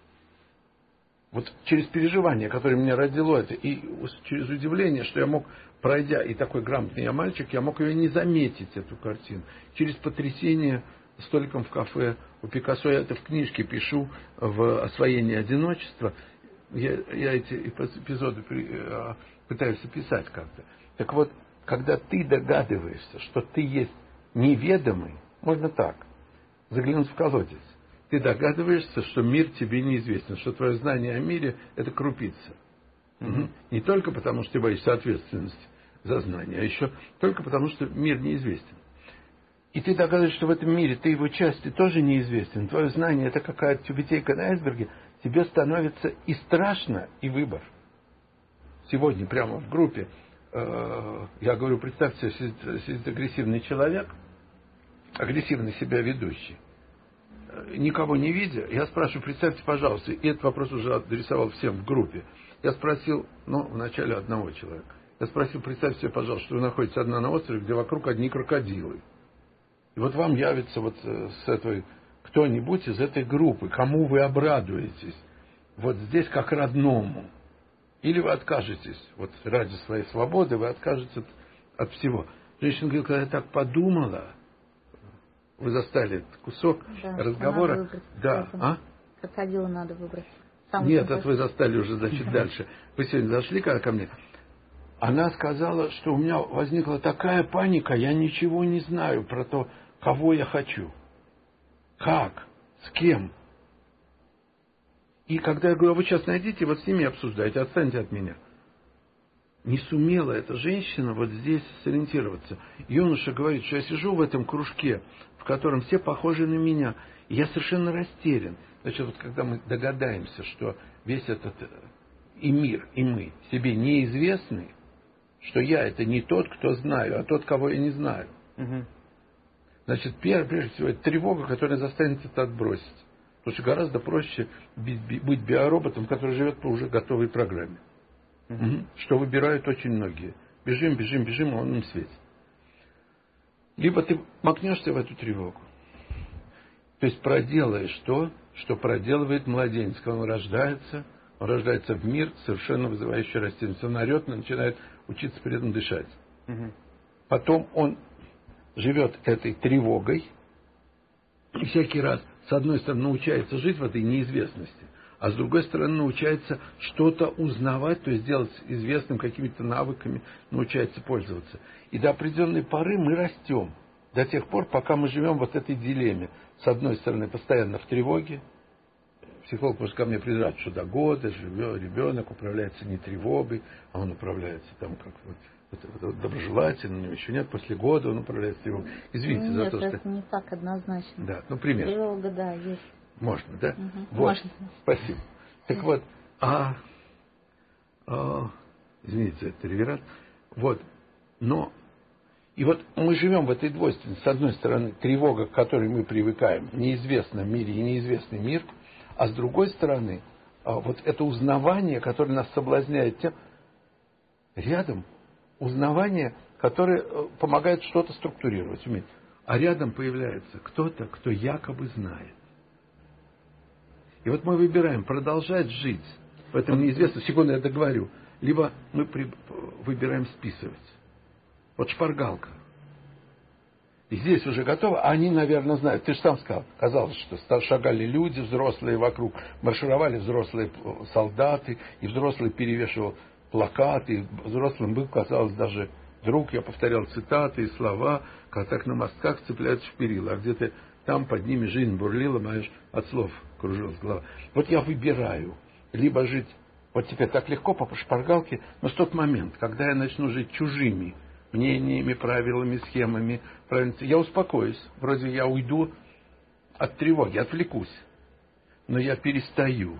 Вот через переживание, которое меня родило это, и через удивление, что я мог, пройдя, и такой грамотный я мальчик, я мог ее не заметить, эту картину. Через потрясение столиком в кафе у Пикассо, я это в книжке пишу, в «Освоении одиночества». Я, я эти эпизоды пытаюсь описать как-то. Так вот, когда ты догадываешься, что ты есть неведомый, можно так, заглянуть в колодец. Ты догадываешься, что мир тебе неизвестен, что твое знание о мире – это крупица. Mm-hmm. Не только потому, что ты боишься ответственности за знание, а еще только потому, что мир неизвестен. И ты догадываешься, что в этом мире ты его части тоже неизвестен. Твое знание – это какая-то тюбетейка на айсберге. Тебе становится и страшно, и выбор. Сегодня прямо в группе э, я говорю, представьте, сидит, сидит агрессивный человек, агрессивно себя ведущий. Никого не видя, я спрашиваю, представьте, пожалуйста, и этот вопрос уже адресовал всем в группе. Я спросил, ну, вначале одного человека. Я спросил, представьте себе, пожалуйста, что вы находитесь одна на острове, где вокруг одни крокодилы. И вот вам явится вот с этой кто-нибудь из этой группы, кому вы обрадуетесь, вот здесь как родному. Или вы откажетесь, вот ради своей свободы, вы откажетесь от, от всего. Женщина говорит, когда я так подумала, вы застали этот кусок да, разговора. Надо выбрать, да, а? Крокодила надо выбрать. Сам Нет, это вы застали уже, значит, дальше. Вы сегодня зашли когда ко мне. Она сказала, что у меня возникла такая паника, я ничего не знаю про то, кого я хочу. Как? С кем? И когда я говорю, вы сейчас найдите, вот с ними обсуждайте, отстаньте от меня. не сумела эта женщина вот здесь сориентироваться. Юноша говорит, что я сижу в этом кружке, в котором все похожи на меня, и я совершенно растерян. Значит, вот когда мы догадаемся, что весь этот и мир, и мы себе неизвестны, что я это не тот, кто знаю, а тот, кого я не знаю. Угу. Значит, первое, прежде всего, это тревога, которая заставит это отбросить. Потому что гораздо проще быть биороботом, который живет по уже готовой программе. Угу. Угу. Что выбирают очень многие. Бежим, бежим, бежим, а он им светит. Либо ты макнешься в эту тревогу. То есть проделаешь то, что проделывает младенец. Когда он рождается, он рождается в мир, совершенно вызывающий растительность. Он орет, но начинает учиться при этом дышать. Угу. Потом он живет этой тревогой. И всякий раз, с одной стороны, научается жить в этой неизвестности, а с другой стороны, научается что-то узнавать, то есть делать известным какими-то навыками, научается пользоваться. И до определенной поры мы растем. До тех пор, пока мы живем вот этой дилемме. С одной стороны, постоянно в тревоге. Психолог может ко мне придраться, что до года ребенок управляется не тревогой, а он управляется там как вот, вот, вот, доброжелательно, у него еще нет, после года он управляется тревогой. Извините нет, за то, это что... не так однозначно. Да, ну пример. Тревога, да, есть. Можно, да? Угу. Вот. Можно. Спасибо. Так вот, а, а извините, это реверат. Вот, но и вот мы живем в этой двойственности. С одной стороны, тревога, к которой мы привыкаем в неизвестном мире и неизвестный мир, а с другой стороны, вот это узнавание, которое нас соблазняет тем, рядом узнавание, которое помогает что-то структурировать, уметь. А рядом появляется кто-то, кто якобы знает. И вот мы выбираем продолжать жить в этом неизвестном, секунду я договорю, либо мы при, выбираем списывать. Вот шпаргалка. И здесь уже готово, а они, наверное, знают. Ты же сам сказал, казалось, что шагали люди взрослые вокруг, маршировали взрослые солдаты, и взрослый перевешивал плакаты, и взрослым был, казалось, даже друг, я повторял цитаты и слова, как так на мостках цепляются в перила, а где-то там под ними жизнь бурлила, знаешь, от слов кружилась голова. Вот я выбираю, либо жить, вот теперь так легко по шпаргалке, но в тот момент, когда я начну жить чужими мнениями, правилами, схемами, я успокоюсь, вроде я уйду от тревоги, отвлекусь, но я перестаю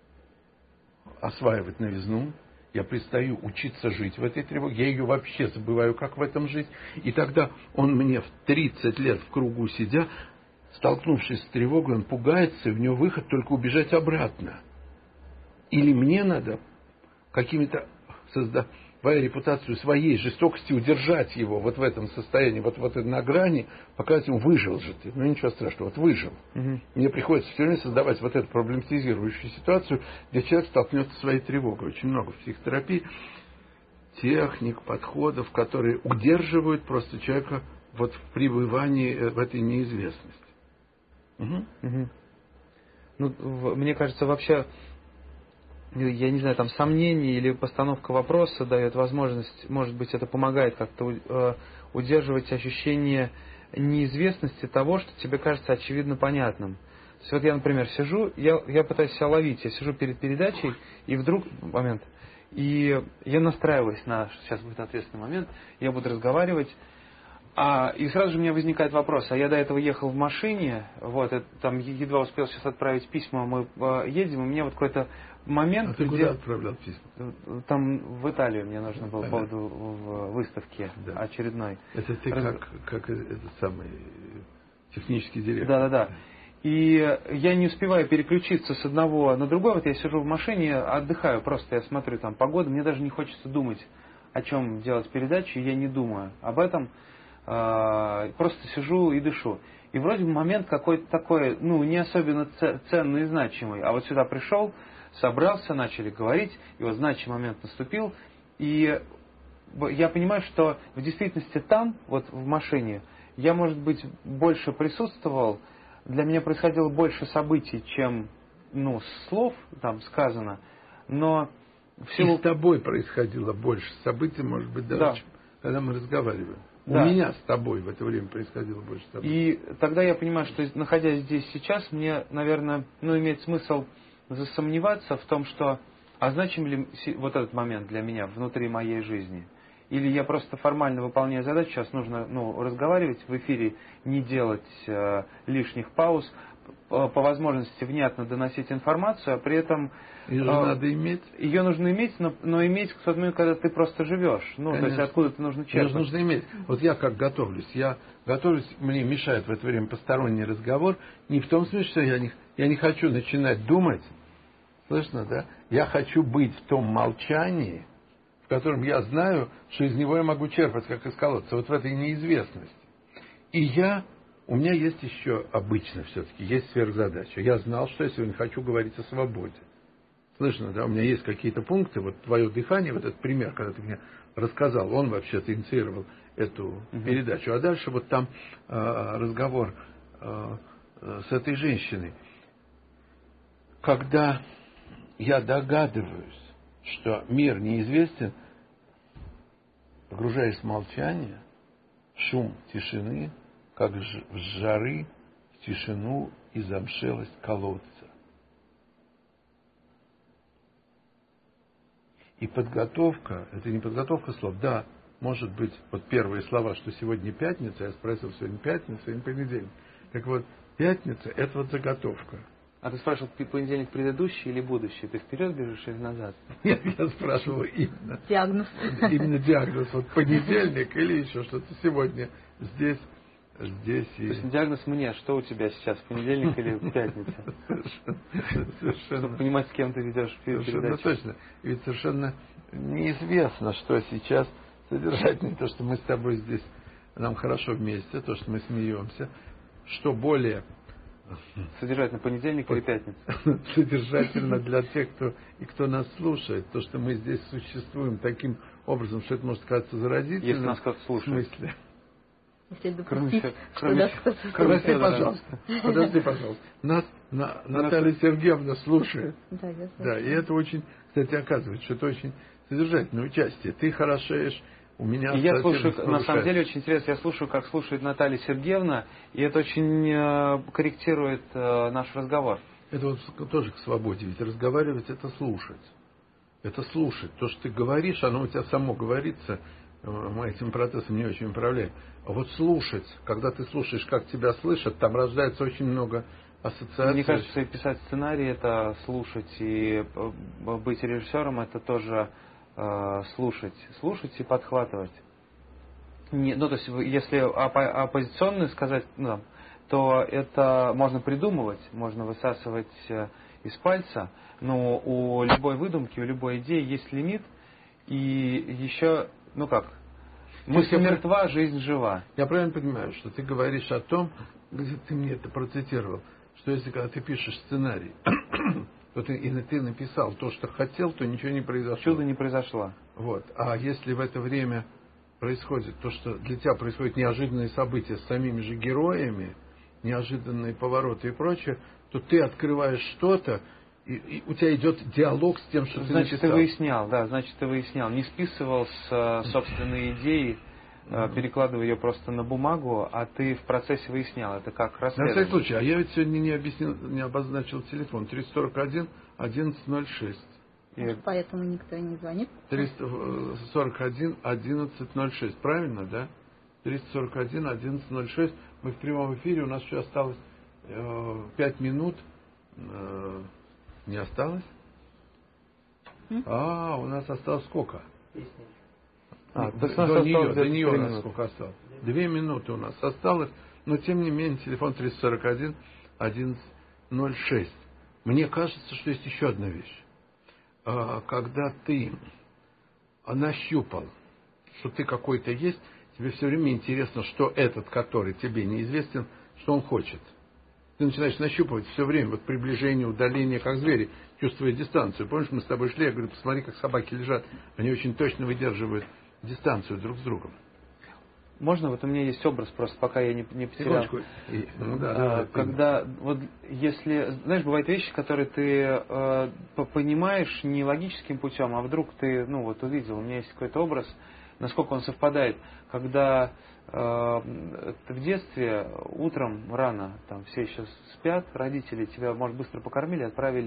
осваивать новизну, я перестаю учиться жить в этой тревоге, я ее вообще забываю, как в этом жить, и тогда он мне в тридцать лет в кругу сидя, столкнувшись с тревогой, он пугается, и у него выход только убежать обратно. Или мне надо какими-то, создавая репутацию своей жестокости, удержать его вот в этом состоянии, вот, вот на грани, показать ему, выжил же ты. Ну ничего страшного, вот выжил. Угу. Мне приходится все время создавать вот эту проблематизирующую ситуацию, где человек столкнется со своей тревогой. Очень много в психотерапии техник, подходов, которые удерживают просто человека вот в пребывании в этой неизвестности. Угу. Угу. Ну, в, мне кажется, вообще, я не знаю, там сомнения или постановка вопроса дает возможность, может быть, это помогает как-то э, удерживать ощущение неизвестности того, что тебе кажется очевидно понятным. То есть вот я, например, сижу, я, я пытаюсь себя ловить, я сижу перед передачей, и вдруг, момент, и я настраиваюсь на, что сейчас будет ответственный момент, я буду разговаривать, А, и сразу же у меня возникает вопрос, а я до этого ехал в машине, вот, это, там едва успел сейчас отправить письма, мы э, едем, и мне вот какой-то момент... А ты где... куда отправлял письма? Там в Италию мне нужно было по поводу выставки, да, очередной. Это ты Раз... как, как этот самый технический директор. Да-да-да. И я не успеваю переключиться с одного на другой, вот я сижу в машине, отдыхаю, просто я смотрю там погоду, мне даже не хочется думать, о чем делать передачу, я не думаю об этом. Просто сижу и дышу. И вроде бы момент какой-то такой, ну, не особенно ценный и значимый. А вот сюда пришел, собрался, начали говорить, и вот значимый момент наступил. И я понимаю, что в действительности там, вот в машине, я, может быть, больше присутствовал, для меня происходило больше событий, чем, ну, слов там сказано, но... В силу... И с тобой происходило больше событий, может быть, даже, да. чем, когда мы разговариваем. Да. У меня с тобой в это время происходило больше событий. И тогда я понимаю, что, находясь здесь сейчас, мне, наверное, ну, имеет смысл засомневаться в том, что А значим ли вот этот момент для меня внутри моей жизни? Или я просто формально выполняю задачу, сейчас нужно ну, разговаривать в эфире, не делать э, лишних пауз, по, по возможности внятно доносить информацию, а при этом... Ее же э, надо иметь. Ее нужно иметь, но, но иметь в тот момент, когда ты просто живешь. Ну, Конечно. то есть откуда-то нужно черпать. Ее же нужно иметь. Вот я как готовлюсь. Я готовлюсь, мне мешает в это время посторонний разговор. Не в том смысле, что я не, я не хочу начинать думать. Слышно, да? Я хочу быть в том молчании, в котором я знаю, что из него я могу черпать, как из колодца. Вот в этой неизвестности. И я, у меня есть еще обычно все-таки, есть сверхзадача. Я знал, что я сегодня хочу говорить о свободе. Слышно, да? У меня есть какие-то пункты. Вот твое дыхание, вот этот пример, когда ты мне рассказал, он вообще-то инициировал эту uh-huh. передачу. А дальше вот там э, разговор э, с этой женщиной. Когда я догадываюсь, что мир неизвестен, погружаясь в молчание, шум тишины, как в жары, в тишину и замшелость колодца. И подготовка, это не подготовка слов, да, может быть, вот первые слова, что сегодня пятница, я спросил, сегодня пятница, сегодня понедельник. Так вот, пятница, это вот заготовка. А ты спрашивал, понедельник предыдущий или будущий? Ты вперед бежишь или назад? Нет, я спрашивал именно. Диагноз. Именно диагноз. Вот понедельник или еще что-то сегодня здесь, здесь и... То есть диагноз мне, что у тебя сейчас, понедельник или пятница? Совершенно. Чтобы понимать, с кем ты ведешь передачу. Совершенно точно. Ведь совершенно неизвестно, что сейчас содержательно, то, что мы с тобой здесь, нам хорошо вместе, то, что мы смеемся, что более... Содержательно понедельник или пятница? Содержательно для тех, кто и кто нас слушает. То, что мы здесь существуем таким образом, что это может казаться заразительным. Если нас кто-то слушает. В смысле? Если Кроме, допустить, что кроме, нас кто-то кроме Подожди, Федора. пожалуйста. Подожди, пожалуйста. Нас на, Наталья Сергеевна слушает. Да, я слышу. Да, и это очень, кстати, оказывается, что это очень содержательное участие. Ты хорошеешь. У меня и я слушаю, повышается. на самом деле очень интересно, я слушаю, как слушает Наталья Сергеевна, и это очень э, корректирует э, наш разговор. Это вот тоже к свободе, ведь разговаривать это слушать. Это слушать. То, что ты говоришь, оно у тебя само говорится, мы этим процессом не очень управляем. А вот слушать, когда ты слушаешь, как тебя слышат, там рождается очень много ассоциаций. Мне кажется, и писать сценарий это слушать, и быть режиссером это тоже слушать, слушать и подхватывать. Не, ну, то есть, если опо- оппозиционно сказать, ну, то это можно придумывать, можно высасывать из пальца, но у любой выдумки, у любой идеи есть лимит, и еще, ну как, мысль мертва, жизнь жива. Я правильно понимаю, что ты говоришь о том, где ты мне это процитировал, что если когда ты пишешь сценарий, то ты, и ты написал то, что хотел, то ничего не произошло. Чудо не произошло. Вот. А если в это время происходит то, что для тебя происходят неожиданные события с самими же героями, неожиданные повороты и прочее, то ты открываешь что-то, и, и у тебя идет диалог с тем, что значит, ты написал. Значит, ты выяснял, да, значит, ты выяснял. Не списывал с uh, собственной идеи, uh, перекладывая ее просто на бумагу, а ты в процессе выяснял. Это как расследование. На всякий случай, а я ведь сегодня не объяснил, не обозначил телефон. триста сорок один одиннадцать ноль шесть. Может, поэтому никто не звонит? триста сорок один одиннадцать ноль шесть. Правильно, да? триста сорок один одиннадцать ноль шесть. Мы в прямом эфире, у нас еще осталось э, пять минут. Э, не осталось? М? А, у нас осталось сколько? А, до, до, до нее, до нее у нас минуты. сколько осталось? Две минуты у нас осталось, но тем не менее телефон триста сорок один одиннадцать ноль шесть. Мне кажется, что есть еще одна вещь. Когда ты нащупал, что ты какой-то есть, тебе все время интересно, что этот, который тебе неизвестен, что он хочет. Ты начинаешь нащупывать все время, вот приближение, удаление, как звери, чувствуя дистанцию. Помнишь, мы с тобой шли, я говорю, посмотри, как собаки лежат, они очень точно выдерживают дистанцию друг с другом. Можно, вот у меня есть образ, просто пока я не, не потерял. И, ну, да, а, да, когда, вот, если, знаешь, бывают вещи, которые ты э, понимаешь не логическим путем, а вдруг ты, ну, вот увидел, у меня есть какой-то образ, насколько он совпадает, когда э, ты в детстве утром рано, там все еще спят, родители тебя, может, быстро покормили, отправили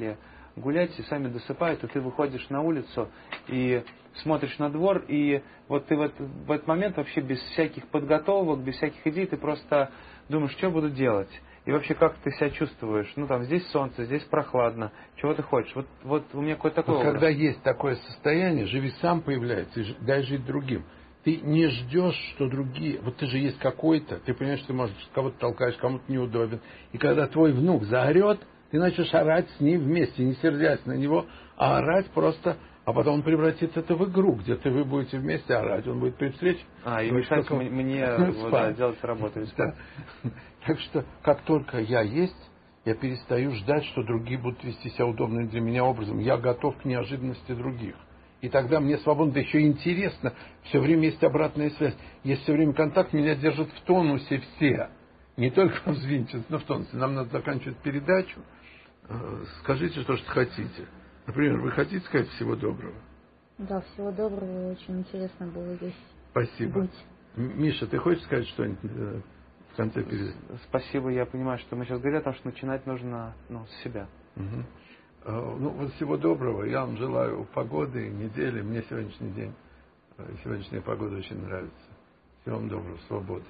гулять и сами досыпают, и ты выходишь на улицу и смотришь на двор, и вот ты в этот, в этот момент вообще без всяких подготовок, без всяких идей, ты просто думаешь, что буду делать. И вообще, как ты себя чувствуешь? Ну, там, здесь солнце, здесь прохладно. Чего ты хочешь? Вот, вот у меня какой-то такой вот образ. Когда есть такое состояние, живи сам появляется, и дай жить другим. Ты не ждешь, что другие... Вот ты же есть какой-то, ты понимаешь, что ты, может, кого-то толкаешь, кому-то неудобен. И когда твой внук заорет, ты начнешь орать с ним вместе, не сердясь на него, а орать просто... А потом он превратится это в игру, где ты, вы будете вместе орать, он будет при встрече... А, и мешать только... мне вот, да, делать работу. Да. Так что, как только я есть, я перестаю ждать, что другие будут вести себя удобным для меня образом. Я готов к неожиданности других. И тогда мне свободно, да еще интересно, все время есть обратная связь. Есть все время контакт, меня держат в тонусе все. Не только взвинчиваться, но в тонусе. Нам надо заканчивать передачу. Скажите, что, что хотите. Например, вы хотите сказать всего доброго? Да, всего доброго. Очень интересно было здесь Спасибо. быть. Миша, ты хочешь сказать что-нибудь в конце передачи? Спасибо, я понимаю, что мы сейчас говорим о том, что начинать нужно ну, с себя. Угу. Ну, вот всего доброго. Я вам желаю погоды, недели. Мне сегодняшний день, сегодняшняя погода очень нравится. Всего вам доброго, свободы.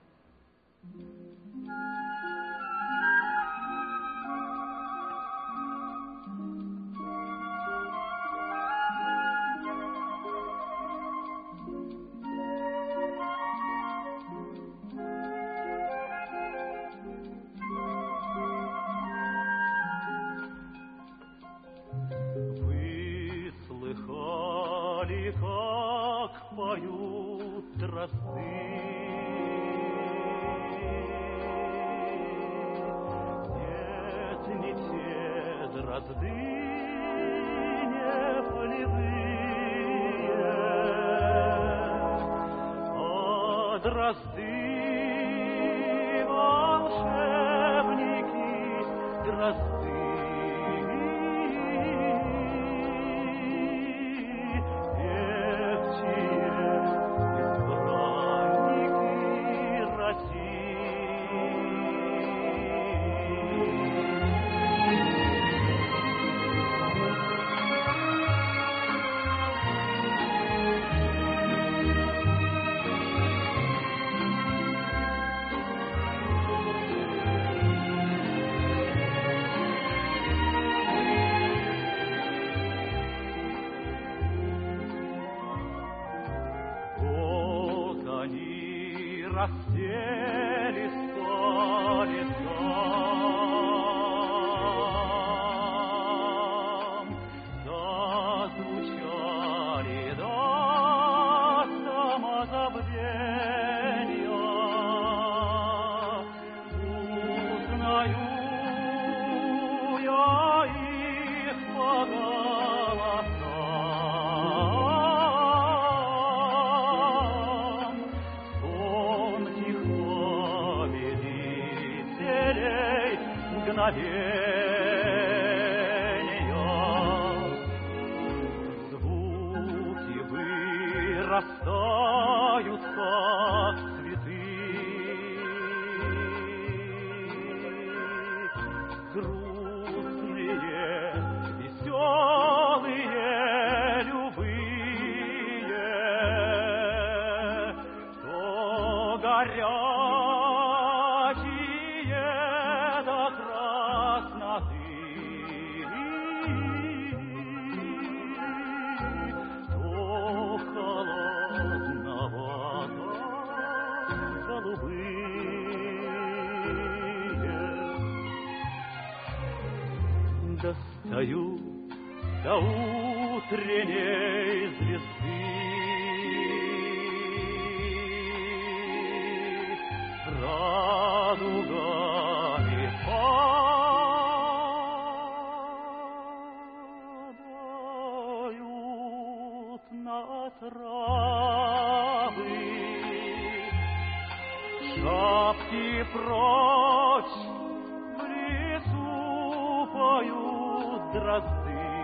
Достаю до утренней звезды, радугами падают на травы, шапки прочь в лесу поют дрозды.